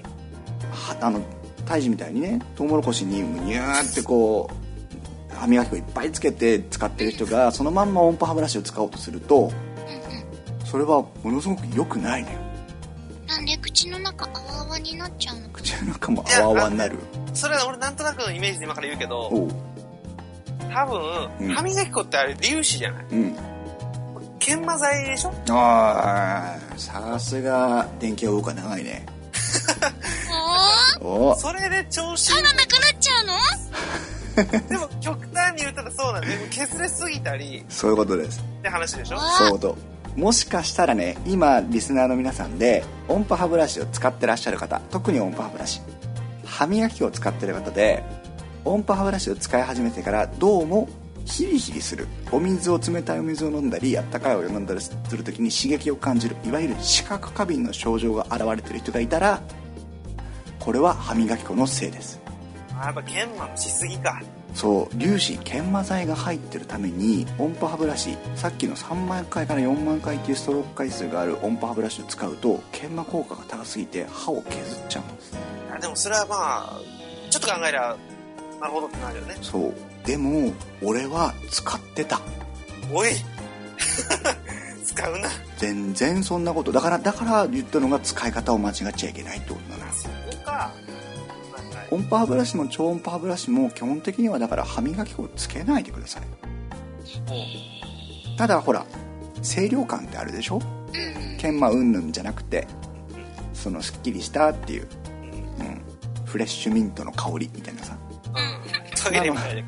胎児みたいにね、トウモロコシにむにゅーってこう歯磨き粉いっぱいつけて使ってる人がそのまんま音波歯ブラシを使おうとすると、それはものすごく良くないね。 なんで口の中あわあわになっちゃうの？ 口の中もあわあわになる。 それは俺なんとなくのイメージで今から言うけど、多分、歯磨き粉ってあれ粒子じゃない？研磨剤でしょ？ ああ、さすが電気屋ウォーカー長いね。 それで調子歯がなくなっちゃうの？ でも極端に言ったらそうなんで、削れすぎたり、 そういうことですって話でしょ。 そういうこと。もしかしたらね、今リスナーの皆さんで音波歯ブラシを使ってらっしゃる方、特に音波歯ブラシ、歯磨き粉を使ってる方で音波歯ブラシを使い始めてからどうもヒリヒリする、冷たいお水を飲んだりあったかいお湯を飲んだりするときに刺激を感じる、いわゆる知覚過敏の症状が現れてる人がいたら、これは歯磨き粉のせいです。 やっぱ研磨しすぎか。 そう、粒子研磨剤が入ってるために音波歯ブラシ、さっきの3万回から4万回っていうストローク回数がある音波歯ブラシを使うと研磨効果が高すぎて歯を削っちゃうんです。 でもそれはまあちょっと考えりゃなるほどってなるよね。 そう。でも俺は使ってた。 おい使うな。 全然そんなことだから言ったのが使い方を間違っちゃいけないってことなんです。 そうか。 音波歯ブラシも超音波歯ブラシも基本的にはだから歯磨き粉をつけないでください。ただほら清涼感ってあるでしょ。研磨うんぬんじゃなくて、そのすっきりしたっていう、フレッシュミントの香りみたいなさ、 トイレみたいで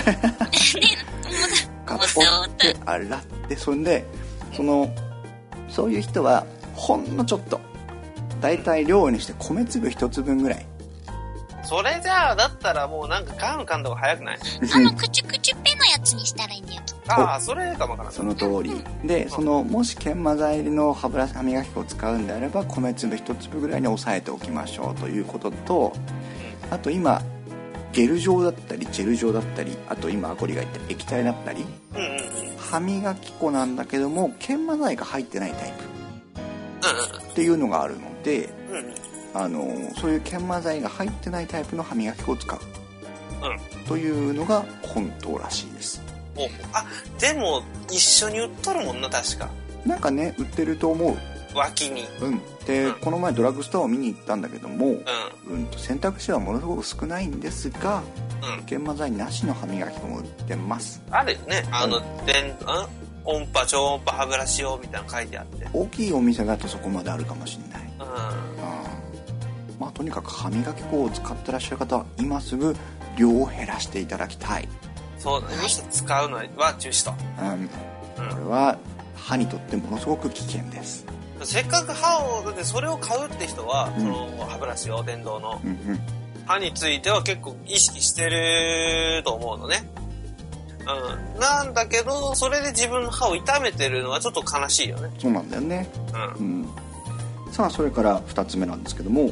かっぽって洗って、そんでそういう人はほんのちょっと、だいたい量にして米粒一つ分ぐらい。 それじゃあだったらもうなんかガン噛んだ方が早くない？ クチュクチュペのやつにしたらいいんだよ。 ああ、それかもかな。 その通りで、もし研磨剤の歯磨き粉を使うんであれば米粒一粒ぐらいに抑えておきましょうということと、あと今ゲル状だったりジェル状だったり、あと今アコリが言った液体だったり、歯磨き粉なんだけども研磨剤が入ってないタイプっていうのがあるので、 そういう研磨剤が入ってないタイプの歯磨き粉を使う、というのが本当らしいです。 でも一緒に売っとるもんな、確か。 なんかね、売ってると思う。 脇に。 で、この前ドラッグストアを見に行ったんだけども、選択肢はものすごく少ないんですが、研磨剤なしの歯磨き粉も売ってます。 あるよね、音波超音波歯ブラシ用みたいなの書いてあって。 大きいお店だとそこまであるかもしれない。まあとにかく歯磨き粉を使ってらっしゃる方は今すぐ量を減らしていただきたい。 そうだね、むしろ使うのは中止と。 これは歯にとってものすごく危険です。 せっかく歯を、だってそれを買うって人は、その歯ブラシを電動の、歯については結構意識してると思うのね。なんだけど、それで自分の歯を痛めてるのはちょっと悲しいよね。 そうなんだよね。さあ、それから2つ目なんですけども、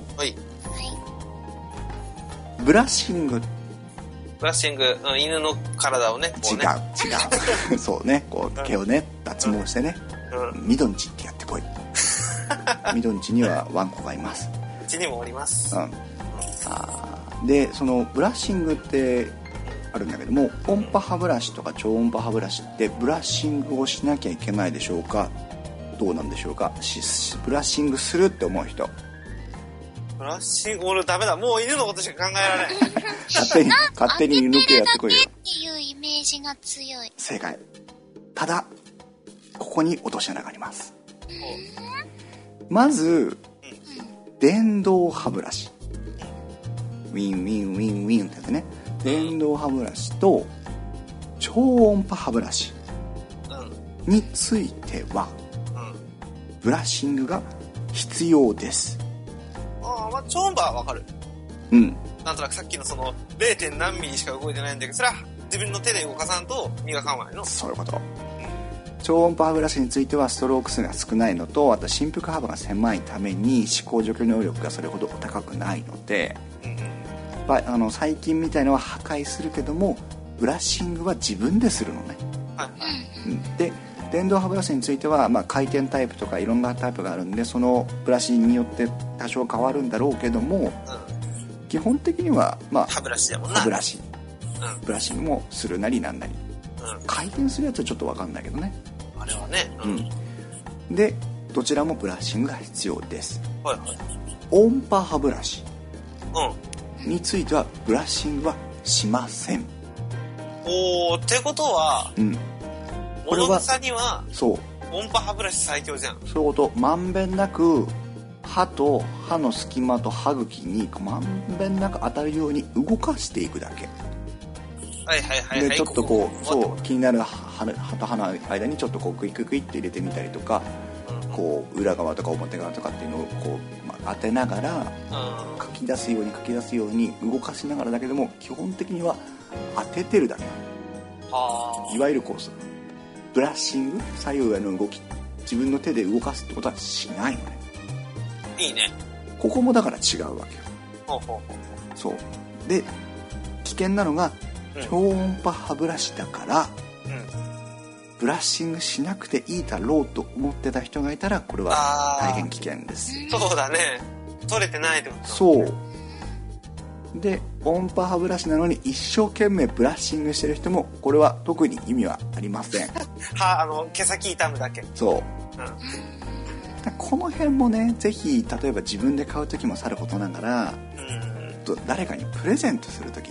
ブラッシング。 ブラッシング、犬の体をね、こうね。 違う。そうね、こう毛をね、脱毛してね、ミドンチってやってこい。ミドンチにはワンコがいます。 うちにもおります。 で、そのブラッシングってあるんだけども、音波歯ブラシとか超音波歯ブラシってブラッシングをしなきゃいけないでしょうか。どうなんでしょうか。ブラッシングするって思う人。 ブラッシング、俺ダメだ、もう犬のことしか考えられない。 勝手に犬系やってこいよ。 っていうイメージが強い。 正解。ただここに落とし穴があります。まず、電動歯ブラシ、ウィンウィンウィンウィンってやつね。電動歯ブラシと超音波歯ブラシについては、ブラッシングが必要です。 超音波はわかる。なんとなくさっきのその 0. 何ミリしか動いてないんだけど、それは自分の手で動かさんと磨かんわないの。 そういうこと。超音波歯ブラシについてはストローク数が少ないのと、あと振幅幅が狭いために歯垢除去能力がそれほど高くないので、細菌みたいのは破壊するけども、ブラッシングは自分でするのね。で、電動歯ブラシについては、回転タイプとかいろんなタイプがあるんで、そのブラシによって多少変わるんだろうけども、基本的には歯ブラシだもんな。 歯ブラシ、ブラッシングもするなりなんなり、回転するやつはちょっと分かんないけどね、 あれはね。 で、どちらもブラッシングが必要です。音波歯ブラシについてはブラッシングはしません。 ってことは、これはさには音波歯ブラシ最強じゃん。 そういうこと。まんべんなく歯と歯の隙間と歯茎にまんべんなく当たるように動かしていくだけで、ちょっとこう、そう気になる歯と歯の間にちょっとこうクイクイクイって入れてみたりとか、こう裏側とか表側とかっていうのをこう、当てながら書き出すように動かしながらだけども、基本的には当ててるだけ。いわゆるこうブラッシング、左右への動き、自分の手で動かすってことはしないのね。 いいね。 ここもだから違うわけよ。そうで、危険なのが超音波歯ブラシだから、ブラッシングしなくていいだろうと思ってた人がいたら、これは大変危険です。 そうだね、取れてないってこと。 そうで、音波歯ブラシなのに一生懸命ブラッシングしてる人も、これは特に意味はありません。 毛先痛むだけ。 そう、この辺もね、ぜひ例えば自分で買う時もさることながら、誰かにプレゼントする時、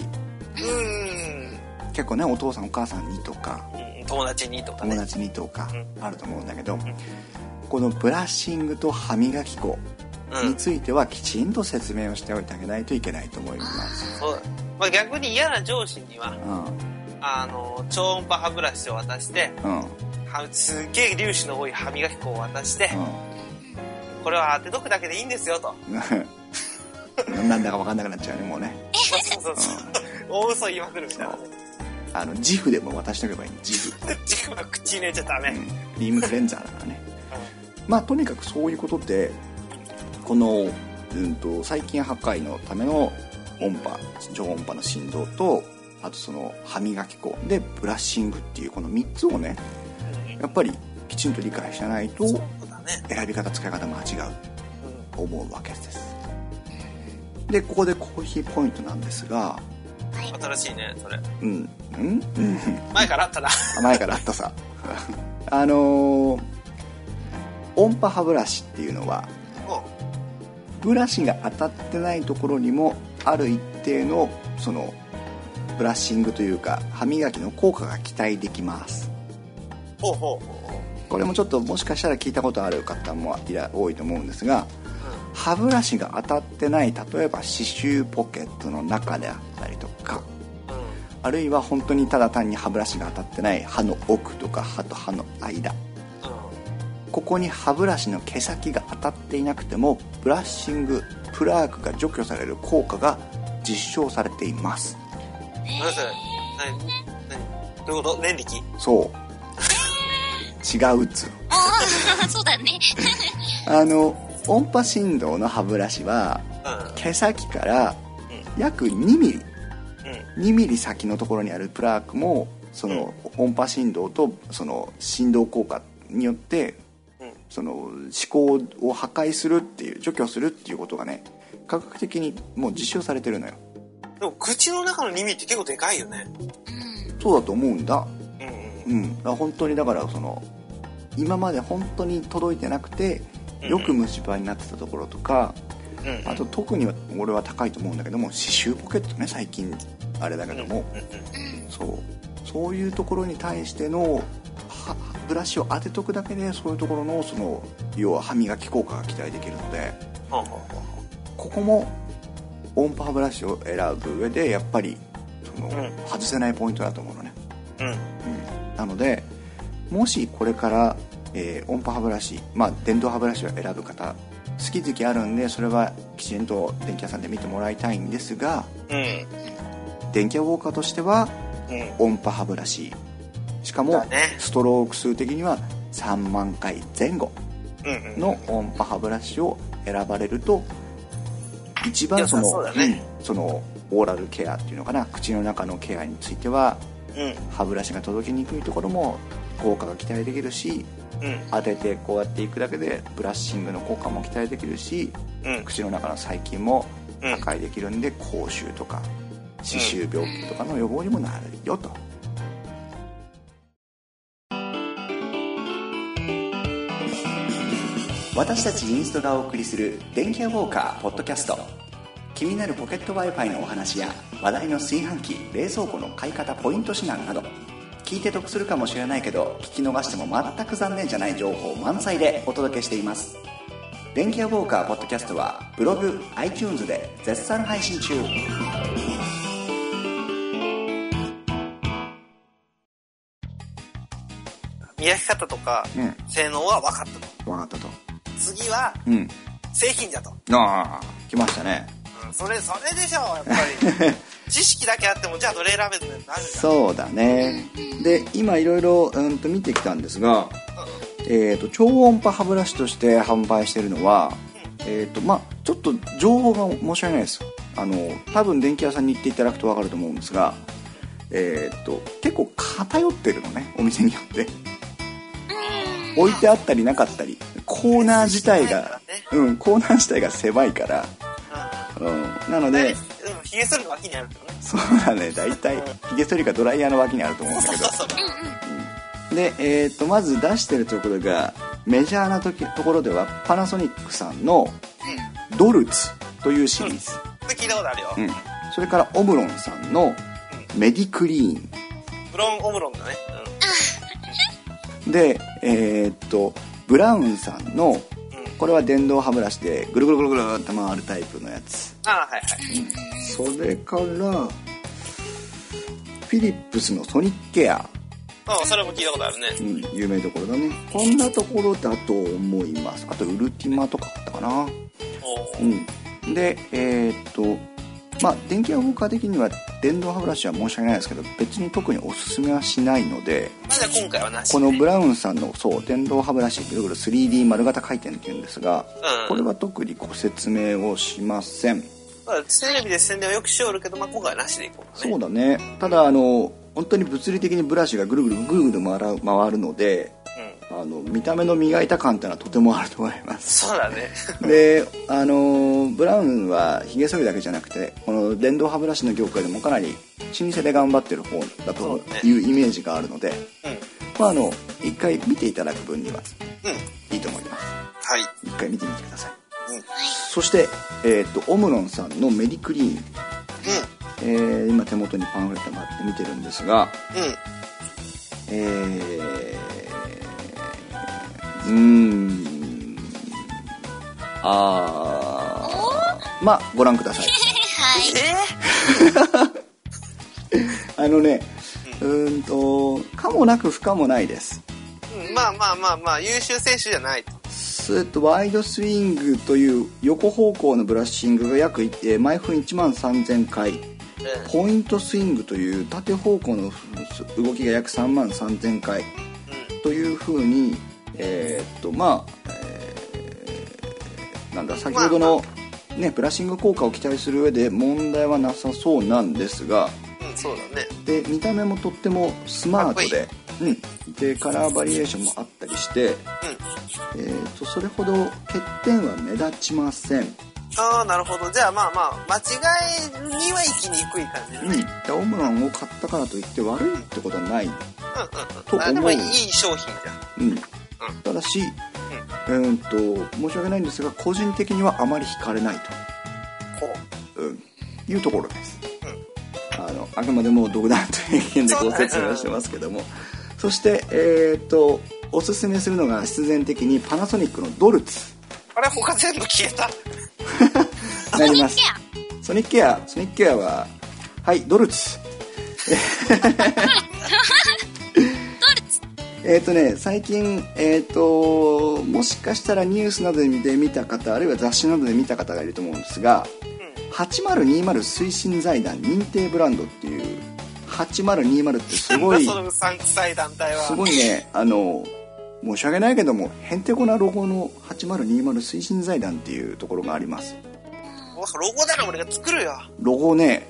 結構ね、お父さんお母さんにとか、 友達にとかあると思うんだけど、このブラッシングと歯磨き粉についてはきちんと説明をしておいてあげないといけないと思います。 そう、逆に嫌な上司には、超音波歯ブラシを渡して、すっげえ粒子の多い歯磨き粉を渡して、これは当てとくだけでいいんですよと。 なんだか分かんなくなっちゃうね、もうね。 そう大嘘言いまくるみたいな。 ジフでも渡しとけばいい。ジフは口に入れちゃダメ。 リームクレンザーだからね。とにかくそういうことで、この、細菌破壊のための音波、超音波の振動と、あとその歯磨き粉でブラッシングっていうこの3つをね、やっぱりきちんと理解しないと、選び方使い方間違うと思うわけです。 でここでコーヒーポイントなんですが、 新しいねそれ。 前からあったな。 前からあったさ。音波歯ブラシっていうのは、ブラシが当たってないところにもある一定のそのブラッシングというか歯磨きの効果が期待できます。これもちょっともしかしたら聞いたことある方も多いと思うんですが、歯ブラシが当たってない例えば歯周ポケットの中であったりとか、あるいは本当にただ単に歯ブラシが当たってない歯の奥とか歯と歯の間、ここに歯ブラシの毛先が当たっていなくてもブラッシングプラークが除去される効果が実証されています。 何それ？どういうこと？念力？ そう違うっつうの。そうだね。 音波振動の歯ブラシは、毛先から約2ミリ、2ミリ先のところにあるプラークもその音波振動とその振動効果によってその歯垢を破壊するっていう除去するっていうことがね科学的にもう実証されてるのよ。 でも口の中の2ミリって結構でかいよね。 そうだと思うんだ。だから本当にだからその今まで本当に届いてなくてよく虫歯になってたところとか、あと特に俺は高いと思うんだけども歯周ポケットね最近あれだけども、そういうところに対してのブラシを当てとくだけでそういうところのその要は歯磨き効果が期待できるので、ここも音波歯ブラシを選ぶ上でやっぱりその外せないポイントだと思うのね。なのでもしこれから音波歯ブラシ、電動歯ブラシを選ぶ方好き好きあるんでそれはきちんと電気屋さんで見てもらいたいんですが、電気屋ウォーカーとしては、音波歯ブラシしかもストローク数的には3万回前後の音波歯ブラシを選ばれると一番そのオーラルケアっていうのかな、口の中のケアについては、歯ブラシが届きにくいところも効果が期待できるし、当ててこうやっていくだけでブラッシングの効果も期待できるし、口の中の細菌も破壊できるんで口臭とか歯周病気とかの予防にもなるよと。私たちインストがお送りする電気屋ウォーカーポッドキャスト、気になるポケット Wi-Fi のお話や話題の炊飯器冷蔵庫の買い方ポイント指南など聞いて得するかもしれないけど聞き逃しても全く残念じゃない情報満載でお届けしています。電気屋ウォーカーポッドキャストはブログ iTunes で絶賛配信中。 磨き方とか、性能は分かったと。次は、製品だと。 来ましたね。 それでしょやっぱり。知識だけあってもじゃあどれ選べるのになるじゃん。 そうだね。で今いろいろ見てきたんですが、超音波歯ブラシとして販売しているのは、ちょっと情報が申し訳ないです。多分電気屋さんに行っていただくと分かると思うんですが、結構偏ってるのね、お店によって置いてあったりなかったり、コーナー自体が、コーナー自体が狭いから、なのでヒゲ剃りの脇にあるけどね。 そうだね、大体ヒゲ剃りかドライヤーの脇にあると思うんだけど、で、まず出してるところがメジャーなところではパナソニックさんのドルツというシリーズ、 聞いたことあるよ。 それからオムロンさんのメディクリーン、 オムロンだね。 で、ブラウンさんのこれは電動歯ブラシでぐるぐるぐるぐるって回るタイプのやつ。それからフィリップスのソニックケア。 それも聞いたことあるね。 有名どころだね。こんなところだと思います。あとウルティマとかあったかな。で電気屋ウォーカー的には電動歯ブラシは申し訳ないですけど別に特におすすめはしないので、 じゃあ今回はなし、 このブラウンさんの電動歯ブラシぐるぐる 3D 丸型回転っていうんですが、これは特にご説明をしません。 テレビで宣伝はよくしおるけど、今回はなしでいこうね。 そうだね。ただ本当に物理的にブラシがぐるぐるぐるぐる回るので、 見た目の磨いた感っていうのはとてもあると思います。 そうだね。 でブラウンはヒゲ剃りだけじゃなくてこの電動歯ブラシの業界でもかなり老舗で頑張ってる方だというイメージがあるので、一回見ていただく分にはいいと思います。 はい。 一回見てみてください。そして、オムロンさんのメディクリーン、今手元にパンフレットがあって見てるんですが、まあご覧ください。はい。可もなく不可もないです。 まあ優秀選手じゃないと。 ワイドスイングという横方向のブラッシングが毎分13,000回、ポイントスイングという縦方向の動きが約33,000回というふうに先ほどのブラッシング効果を期待する上で問題はなさそうなんですが、 そうだね。 で見た目もとってもスマートで、でカラーバリエーションもあったりして、それほど欠点は目立ちません。 ああ、なるほど。じゃあ間違いには行きにくい感じだね。 オムランを買ったからといって悪いってことはないと思う。 でもいい商品じゃん。 ただし、申し訳ないんですが個人的にはあまり惹かれないと、いうところです。あくまでも独断と偏見でご説明してますけども、そしておすすめするのが必然的にパナソニックのドルツ。 あれ他全部消えた。 なります。ソニックケアははいドルツ。最近もしかしたらニュースなどで見た方あるいは雑誌などで見た方がいると思うんですが、8020推進財団認定ブランドっていう8020ってすごいそのうさんくさい団体はすごいね、申し訳ないけどもへんてこなロゴの8020推進財団っていうところがあります。 ロゴなら俺が作るよ。 ロゴね、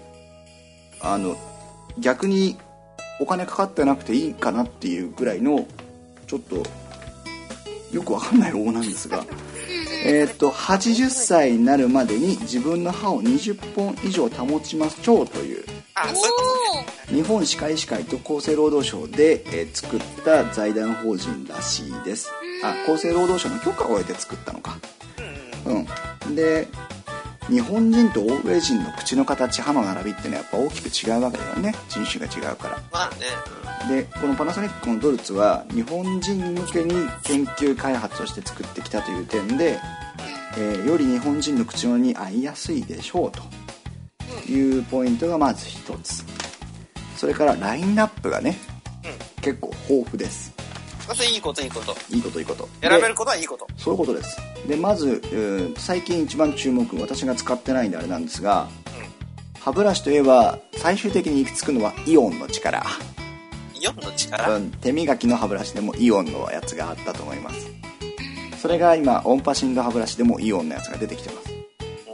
逆にお金かかってなくていいかなっていうぐらいのちょっとよくわかんないロゴなんですが80歳になるまでに自分の歯を20本以上保ちましょうという日本歯科医師会と厚生労働省で、作った財団法人らしいです。厚生労働省の許可を得て作ったのか。で日本人と欧米人の口の形歯の並びっていうのはやっぱ大きく違うわけだよね、人種が違うから。でこのパナソニックのドルツは日本人向けに研究開発をして作ってきたという点で、より日本人の口に合いやすいでしょうというポイントがまず一つ。それからラインナップがね、結構豊富です。 いいこと選べることはいいこと。 そういうことです。でまず、最近一番注目、私が使ってないんであれなんですが、歯ブラシといえば最終的に行き着くのはイオンの力。 イオンの力？ 手磨きの歯ブラシでもイオンのやつがあったと思います。それが今音波振動歯ブラシでもイオンのやつが出てきてます。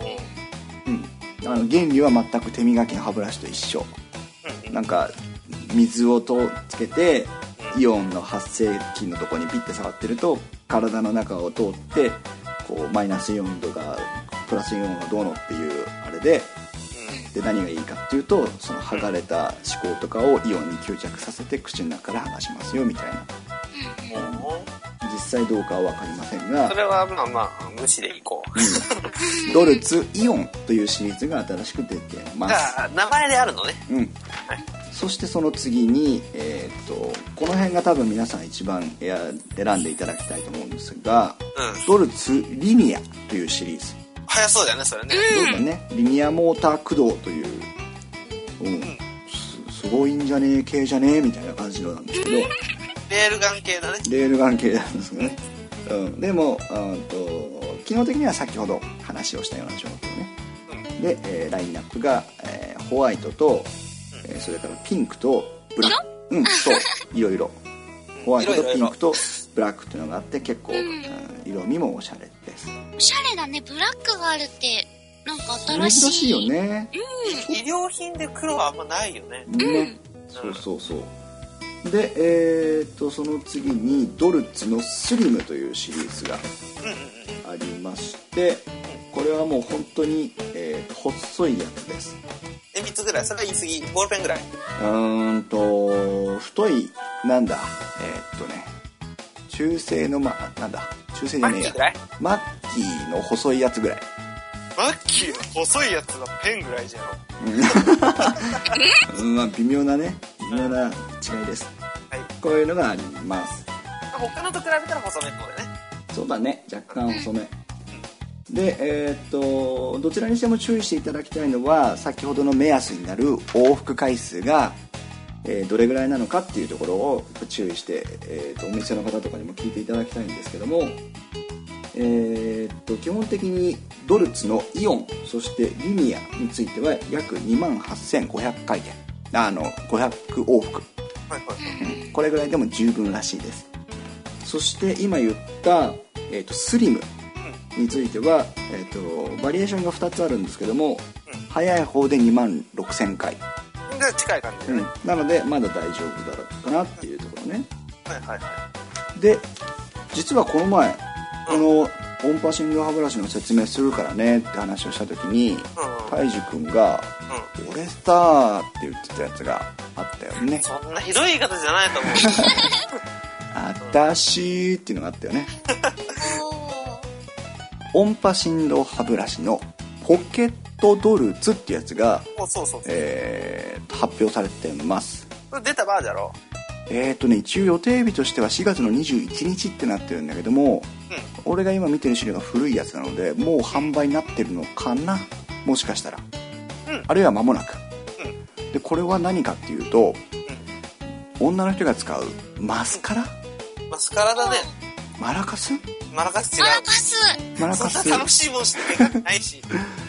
原理は全く手磨きの歯ブラシと一緒。なんか水をつけてイオンの発生器のところにピッて触ってると体の中を通ってこうマイナスイオンとかプラスイオンがどうのっていうあれで、何がいいかっていうとその剥がれた歯垢とかをイオンに吸着させて口の中から剥がしますよみたいな。実際どうかは分かりませんが、 それは無視でいこう。ドルツイオンというシリーズが新しく出てます。 名前であるのね。 そしてその次に、この辺が多分皆さん一番選んでいただきたいと思うんですが、ドルツリニアというシリーズ。 早そうだよね、それね。 そうだね。リニアモーター駆動という、すごいんじゃねえ系じゃねえみたいな感じのなんですけど、 レールガン系だね。 レールガン系なんですね。でも機能的には先ほど話をしたような状況ね。で、ラインナップが、ホワイトとそれからピンクとブラック、そういろいろホワイトとピンクとブラックっていうのがあって結構、色味もおしゃれです。 おしゃれだね。ブラックがあるってなんか新しい。 珍しいよね。 衣料品で黒はあんまないよね。 そう。 で、その次にドルツのスリムというシリーズがありまして、これはもう本当に、細いやつです。 鉛筆ぐらい？それは言い過ぎ？ボールペンぐらい？ 太い、なんだ、中性の、なんだ、中性じゃねえや。マッキーの細いやつぐらい。 マッキーの細いやつがペンぐらいじゃん。まあ微妙な違いです。はい。こういうのがあります。 他のと比べたら細めってことだよね。 そうだね、若干細め。で、どちらにしても注意していただきたいのは、先ほどの目安になる往復回数が、どれぐらいなのかっていうところを注意して、お店の方とかにも聞いていただきたいんですけども、基本的にドルツのイオン、そしてリニアについては約28,500回転、500往復、これぐらいでも十分らしいです。そして今言った、スリムについては、バリエーションが2つあるんですけども、早い方で26,000回が近い感じ、 なのでまだ大丈夫だろうかなっていうところね。で、実はこの前この音波振動歯ブラシの説明するからねって話をした時に、タイジ君が「俺さ」って言ってたやつがあったよね。 そんなひどい言い方じゃないと思う。 あたしっていうのがあったよね。音波振動歯ブラシのポケットドルツってやつが発表されてます。 出たばーじゃろ。 一応予定日としては4月の21日ってなってるんだけども、俺が今見てる資料が古いやつなので、もう販売になってるのかな、もしかしたら、あるいは間もなく、でこれは何かっていうと、女の人が使うマスカラだね。 マラカス違う。 マラカスそんな楽しいもんしてないし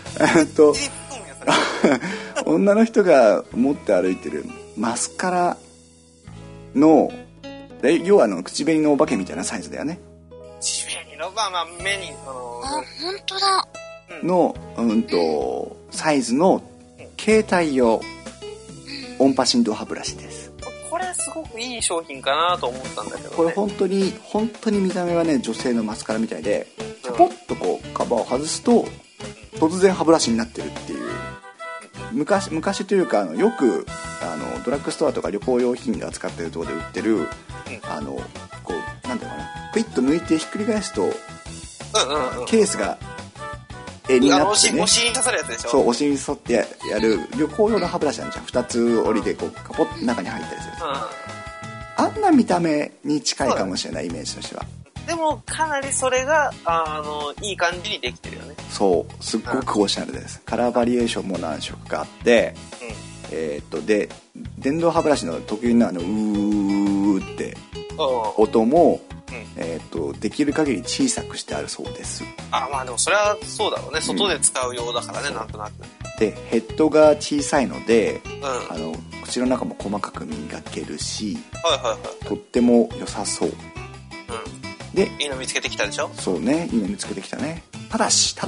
女の人が持って歩いてるマスカラの、要は口紅のお化けみたいなサイズだよね。 口紅の目に本当だのサイズの携帯用音波振動歯ブラシです。 これすごくいい商品かなと思ったんだけど、ね、 これ本当に見た目はね、女性のマスカラみたいで、ポッとこうカバーを外すと突然歯ブラシになってるっていう。昔というか、よくドラッグストアとか旅行用品で扱ってるところで売ってる、こうなんていうのかな、クイッと抜いてひっくり返すと、ケースが絵になってね、 お尻に刺さるやつでしょ。 そう、お尻に沿ってやる旅行用の歯ブラシなんじゃん。2つ折りでこうカポッと中に入ったりする、あんな見た目に近いかもしれない、イメージとしては。 でもかなりそれがいい感じにできてるよね。 そう、すっごくおしゃれです、カラーバリエーションも何色かあって、で電動歯ブラシの特有のうーって音も、できる限り小さくしてあるそうです。 まあでもそれはそうだろうね、外で使う用だからね、なんとなく。 でヘッドが小さいので、口の中も細かく磨けるし、とっても良さそう。で、 いいの見つけてきたでしょ。 そうね、いいの見つけてきたね。ただし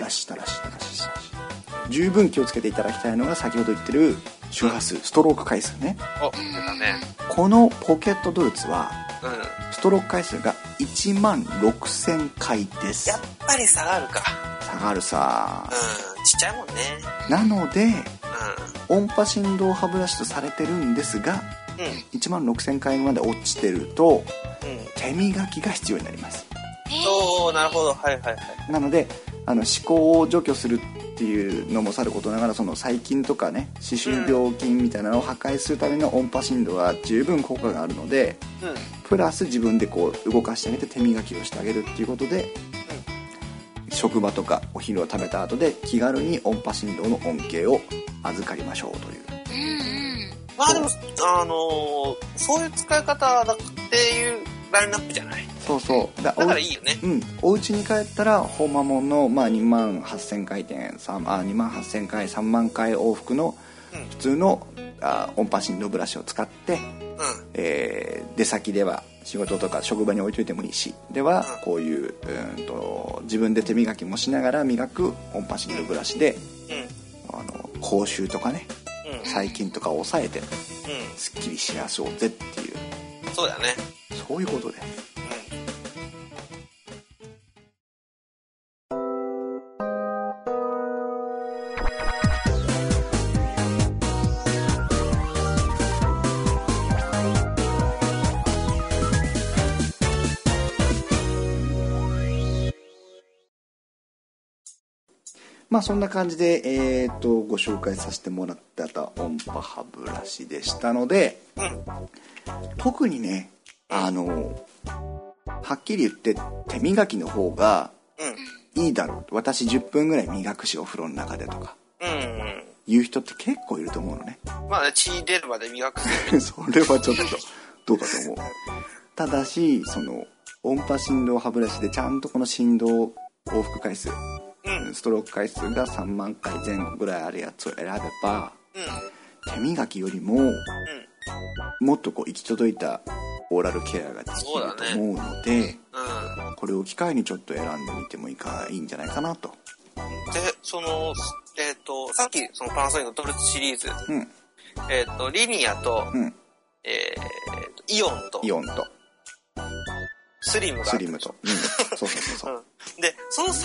十分気をつけていただきたいのが、先ほど言ってる周波数、ストローク回数ね。 出たね。 このポケットドルツは、ストローク回数が16,000回です。 やっぱり下がるか。 下がるさ。 ちっちゃいもんね。 なので、音波振動歯ブラシとされてるんですが、16,000回まで落ちてると、手磨きが必要になります。 なるほど、 なので歯垢を除去するっていうのもさることながら、その細菌とかね、歯周病菌みたいなのを破壊するための音波振動は十分効果があるので、プラス自分でこう動かしてあげて手磨きをしてあげるっていうことで、職場とかお昼を食べた後で気軽に音波振動の恩恵を預かりましょうという。 まあでもそういう使い方だっていうラインナップじゃない。 そうだからいいよね。 お家に帰ったらホーマモンの、28,000回転28,000回3万回往復の普通の、音波振動ブラシを使って、出先では仕事とか職場に置いといてもいいし、ではこういう自分で手磨きもしながら磨く音波振動ブラシで、口臭とかね、細菌とかを抑えてすっきりしやそうぜっていうそうだね。 そういうことです。まあそんな感じで、ご紹介させてもらってた音波歯ブラシでしたので、特にね、はっきり言って手磨きの方がいいだろう。私10分ぐらい磨くしお風呂の中でとか、言う人って結構いると思うのね。 まあね、血出るまで磨くそれはちょっとどうかと思う。ただし、その音波振動歯ブラシでちゃんとこの振動往復回数、ストローク回数が3万回前後ぐらいあるやつを選べば、手磨きよりも、もっとこう行き届いたオーラルケアができると思うので、これを機会にちょっと選んでみてもいいんじゃないかなと。 で、さっきそのパナソニックのトルツシリーズ、リニアと、イオンとスリムと、そうで、その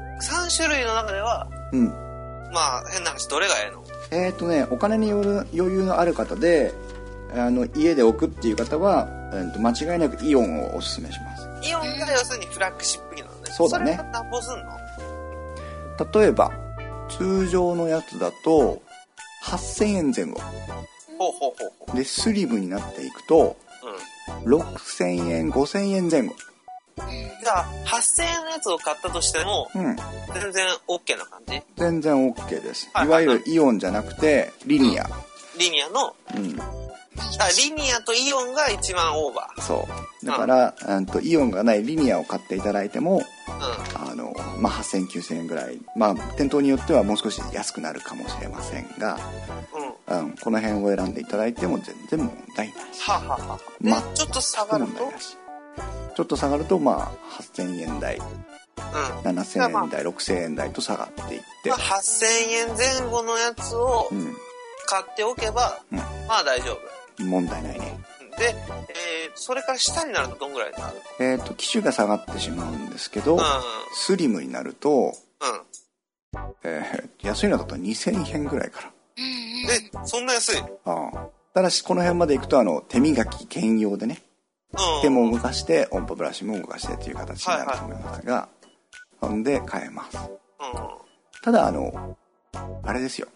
3種類の中では、まあ変な話、どれがええの？お金による余裕のある方で、家で置くっていう方は、間違いなくイオンをおすすめします。 イオンが要するにフラッグシップ機能ね。 そうだね。 それは何ぼすんの？ 例えば通常のやつだと8000円前後。でスリムになっていくと、6000円5000円前後。 じゃあ8000円のやつを買ったとしても、全然 OK な感じ？ 全然 OK です。いわゆるイオンじゃなくてリニア。 リニアの、リニアとイオンが一番オーバー。 そうだから、イオンがないリニアを買っていただいても、まあ8000、9000円ぐらい、まあ店頭によってはもう少し安くなるかもしれませんが、この辺を選んでいただいても全然問題ないし。 まあちょっと下がると、 ちょっと下がると、まあ8000円台、7000円台、6000円台と下がっていって、 8000円前後のやつを買っておけば、まあ大丈夫。 問題ないね。 で、それから下になるとどんぐらいになる？ 機種が下がってしまうんですけど、スリムになると、安いのだと2000円ぐらいから。 そんな安い？ ただしこの辺までいくと手磨き兼用でね、手も動かして音波ブラシも動かしてっていう形になると思いますが、ほんで買えます。ただあれですよ。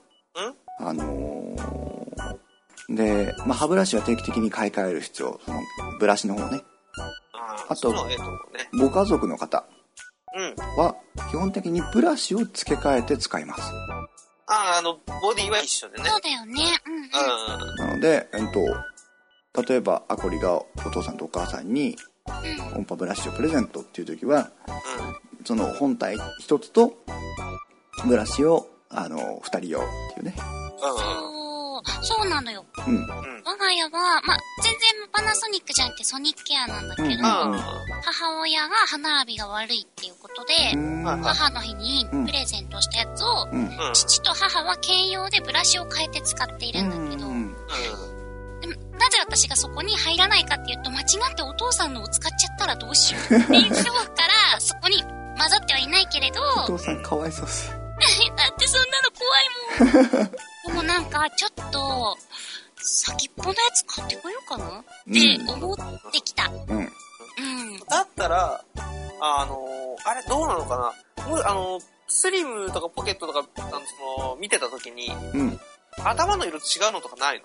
で、まあ、歯ブラシは定期的に買い替える必要、そのブラシの方ね。あと、ご家族の方は基本的にブラシを付け替えて使います。 ボディは一緒でね。 そうだよね。 なので、例えばアコリがお父さんとお母さんに音波ブラシをプレゼントっていう時は、その本体一つとブラシを2人用っていうね。 そうなのよ。我が家は、まあ、全然パナソニックじゃなくてソニックケアなんだけど、母親が歯並びが悪いっていうことで、母の日にプレゼントしたやつを、父と母は兼用でブラシを変えて使っているんだけど、でもなぜ私がそこに入らないかっていうと、間違ってお父さんのを使っちゃったらどうしようっていう恐怖からそこに混ざってはいないけれど、 お父さんかわいそうっす。 だってそんなの怖いもん。でもなんかちょっと先っぽのやつ買ってこようかなって思ってきた。だったらあれどうなのかな。スリムとかポケットとか見てた時に、頭の色違うのとかないの？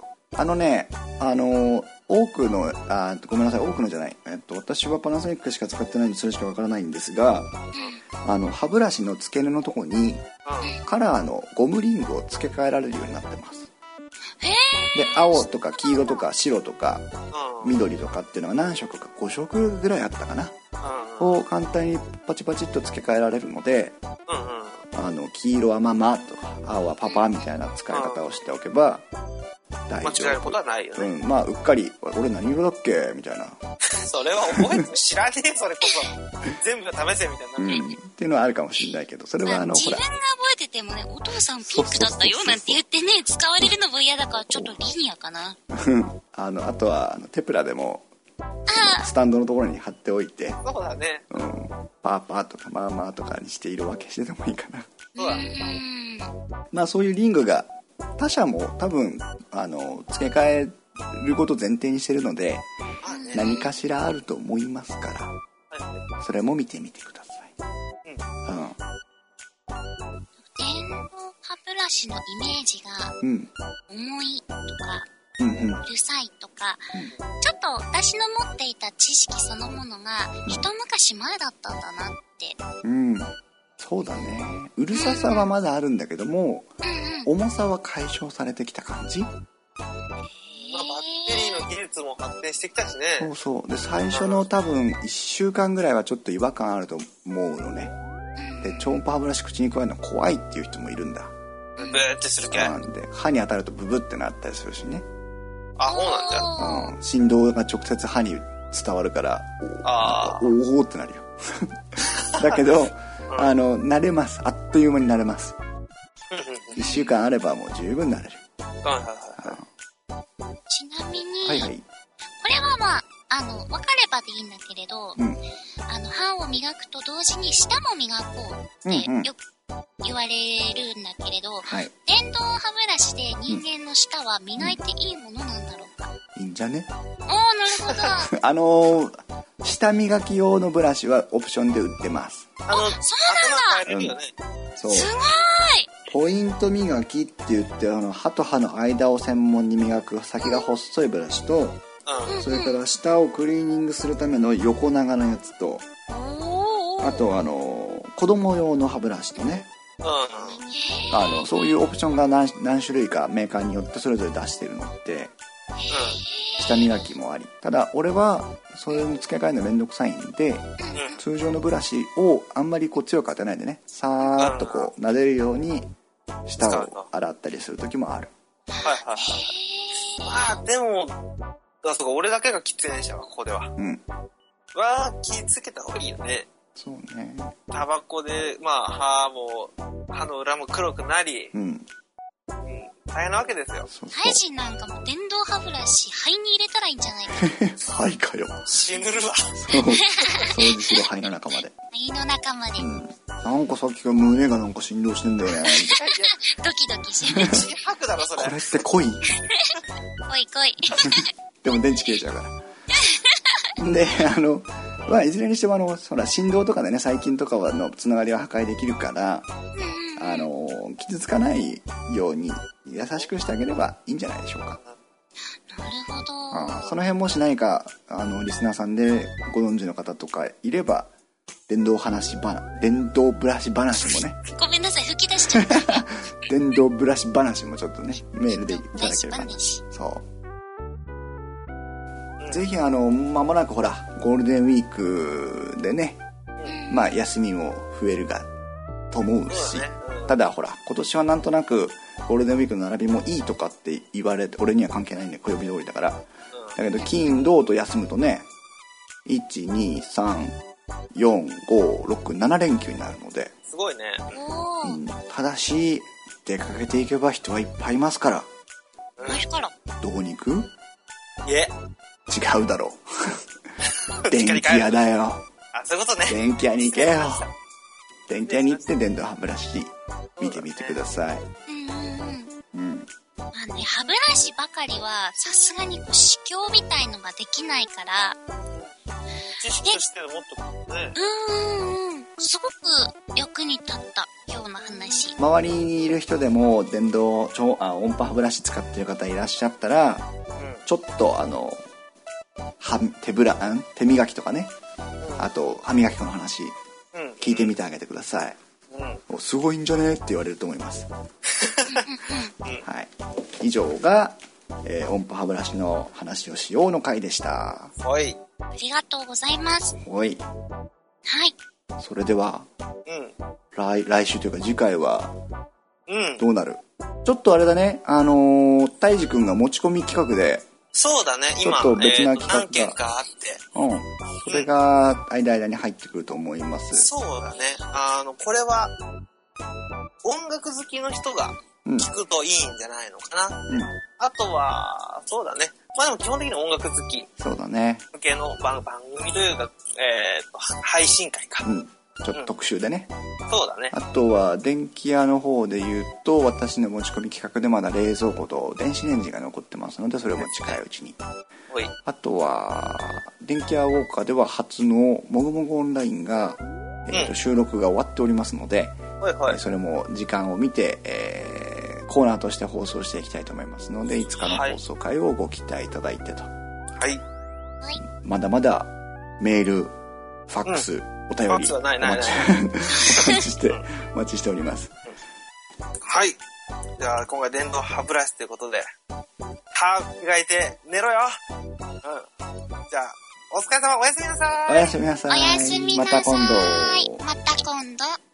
多くのごめんなさい、多くのじゃない、私はパナソニックしか使ってないんでそれしかわからないんですが、歯ブラシの付け根のとこにカラーのゴムリングを付け替えられるようになってます。で、青とか黄色とか白とか緑とかっていうのが何色か5色ぐらいあったかな、を簡単にパチパチっと付け替えられるので、黄色はママとか青はパパみたいな使い方をしておけば大丈夫。 間違えることはないよね。 まあうっかり俺何色だっけみたいな。 それは覚えて知らねえ、それこそ全部試せみたいな、 っていうのはあるかもしれないけど、それは自分が覚えててもね、お父さんピンクだったよなんて言ってね、使われるのも嫌だからちょっとリニアかな。 あとはテプラでもスタンドのところに貼っておいて、 そうだね。 パーパーとかマーマーとかにして色分けしてでもいいかな。 そうだね。 まあそういうリングが他社も多分付け替えることを前提にしてるので、何かしらあると思いますから、それも見てみてください。 電動歯ブラシのイメージが、重いとか、うるさいとか、ちょっと私の持っていた知識そのものが一昔前だったんだなって。 そうだね。うるささはまだあるんだけども、重さは解消されてきた感じ。 バッテリーの技術も発展してきたしね。 そうで、最初の多分1週間ぐらいはちょっと違和感あると思うのね。で、超音波歯ブラシ口に加えるの怖いっていう人もいるんだ。 ブーってするけ。で、 歯に当たるとブブってなったりするしね。 そうなんだ。 振動が直接歯に伝わるから、おおってなるよ。だけど、慣れます。あっという間に慣れます。1週間あればもう十分慣れる。 ちなみに、これはまあ、分かればでいいんだけれど、歯を磨くと同時に舌も磨こうってよく言われるんだけれど、電動歯ブラシで人間の舌は磨いていいものなんだろうか。 いいんじゃね。 なるほど。 舌磨き用のブラシはオプションで売ってます。 そうなんだ。 そう。 すごい。 ポイント磨きって言って歯と歯の間を専門に磨く先が細いブラシと、それから舌をクリーニングするための横長のやつと、あと子供用の歯ブラシとね、そういうオプションが何種類かメーカーによってそれぞれ出してるのって舌磨きもあり。ただ俺はそういうの付け替えるのめんどくさいんで、通常のブラシをあんまり強く当てないでね、さーっと撫でるように舌を洗ったりする時もある。 まあでもそうか、俺だけが喫煙者はここでは。気ぃつけた方がいいよね。 そうね。 タバコで歯の裏も黒くなり、大変なわけですよ。 タイ人なんかも電動歯ブラシ肺に入れたらいいんじゃないか。 肺かよ。 死ぬるわ。 掃除しろ、肺の中まで。 肺の中まで。 なんかさっきから胸がなんか振動してんだよね。 ドキドキしてる。 血吐くだろそれ。 これって濃い。 濃い。 でも電池切れちゃうから。で、いずれにしても振動とかでね、細菌とかのつながりを破壊できるから、傷つかないように優しくしてあげればいいんじゃないでしょうか。 なるほど。 その辺もし何かリスナーさんでご存知の方とかいれば、電動ブラシ話もね。 ごめんなさい、吹き出しちゃった。 電動ブラシ話もちょっとね、メールでいただければ。そう。ぜひ間もなくゴールデンウィークでね、休みも増えると思うし、ただ今年はなんとなくゴールデンウィークの並びもいいとかって言われて、俺には関係ないんで暦通りだから、だけど金土と休むとね、1、2、3、4、5、6、7連休になるので、 すごいね。 ただし出かけていけば人はいっぱいいますから。どこに行く？違うだろう。電気屋だよ。 そういうことね。 電気屋に行けよ。電気屋に行って電動歯ブラシ見てみてください。 歯ブラシばかりはさすがに試供みたいのができないから、 知識としてもっとね。 すごく役に立ったような話。 周りにいる人でも電動音波歯ブラシ使ってる方いらっしゃったら、ちょっと手磨きとかね、あと歯磨き粉の話、聞いてみてあげてください。すごいんじゃねって言われると思います。はい。以上が、音波歯ブラシの話をしようの回でした。 ありがとうございます。 はい。それでは、来週というか次回はどうなる？ちょっとあれだね、たいじくんが持ち込み企画で、 そうだね、今ちょっと別な企画が何件かあって、 それが間に入ってくると思います。 そうだね、これは音楽好きの人が聞くといいんじゃないのかな。あとはそうだね、 まあでも基本的に音楽好き。 そうだね。 向けの番組というか、配信会か。うん。 ちょっと特集でね。 そうだね。 あとは、電気屋の方で言うと、私の持ち込み企画でまだ冷蔵庫と電子レンジが残ってますので、それも近いうちに。あとは、電気屋ウォーカーでは初のもぐもぐオンラインが、収録が終わっておりますので、それも時間を見て、コーナーとして放送していきたいと思いますので、いつかの放送回をご期待いただいてと。 はい。 まだまだメール、ファックス、お便りお待ちしております。 はい。じゃあ今回電動歯ブラシということで、歯磨いて寝ろよ。うん。じゃあお疲れ様、おやすみなさい。 おやすみなさい。 おやすみなさい。 また今度。 また今度。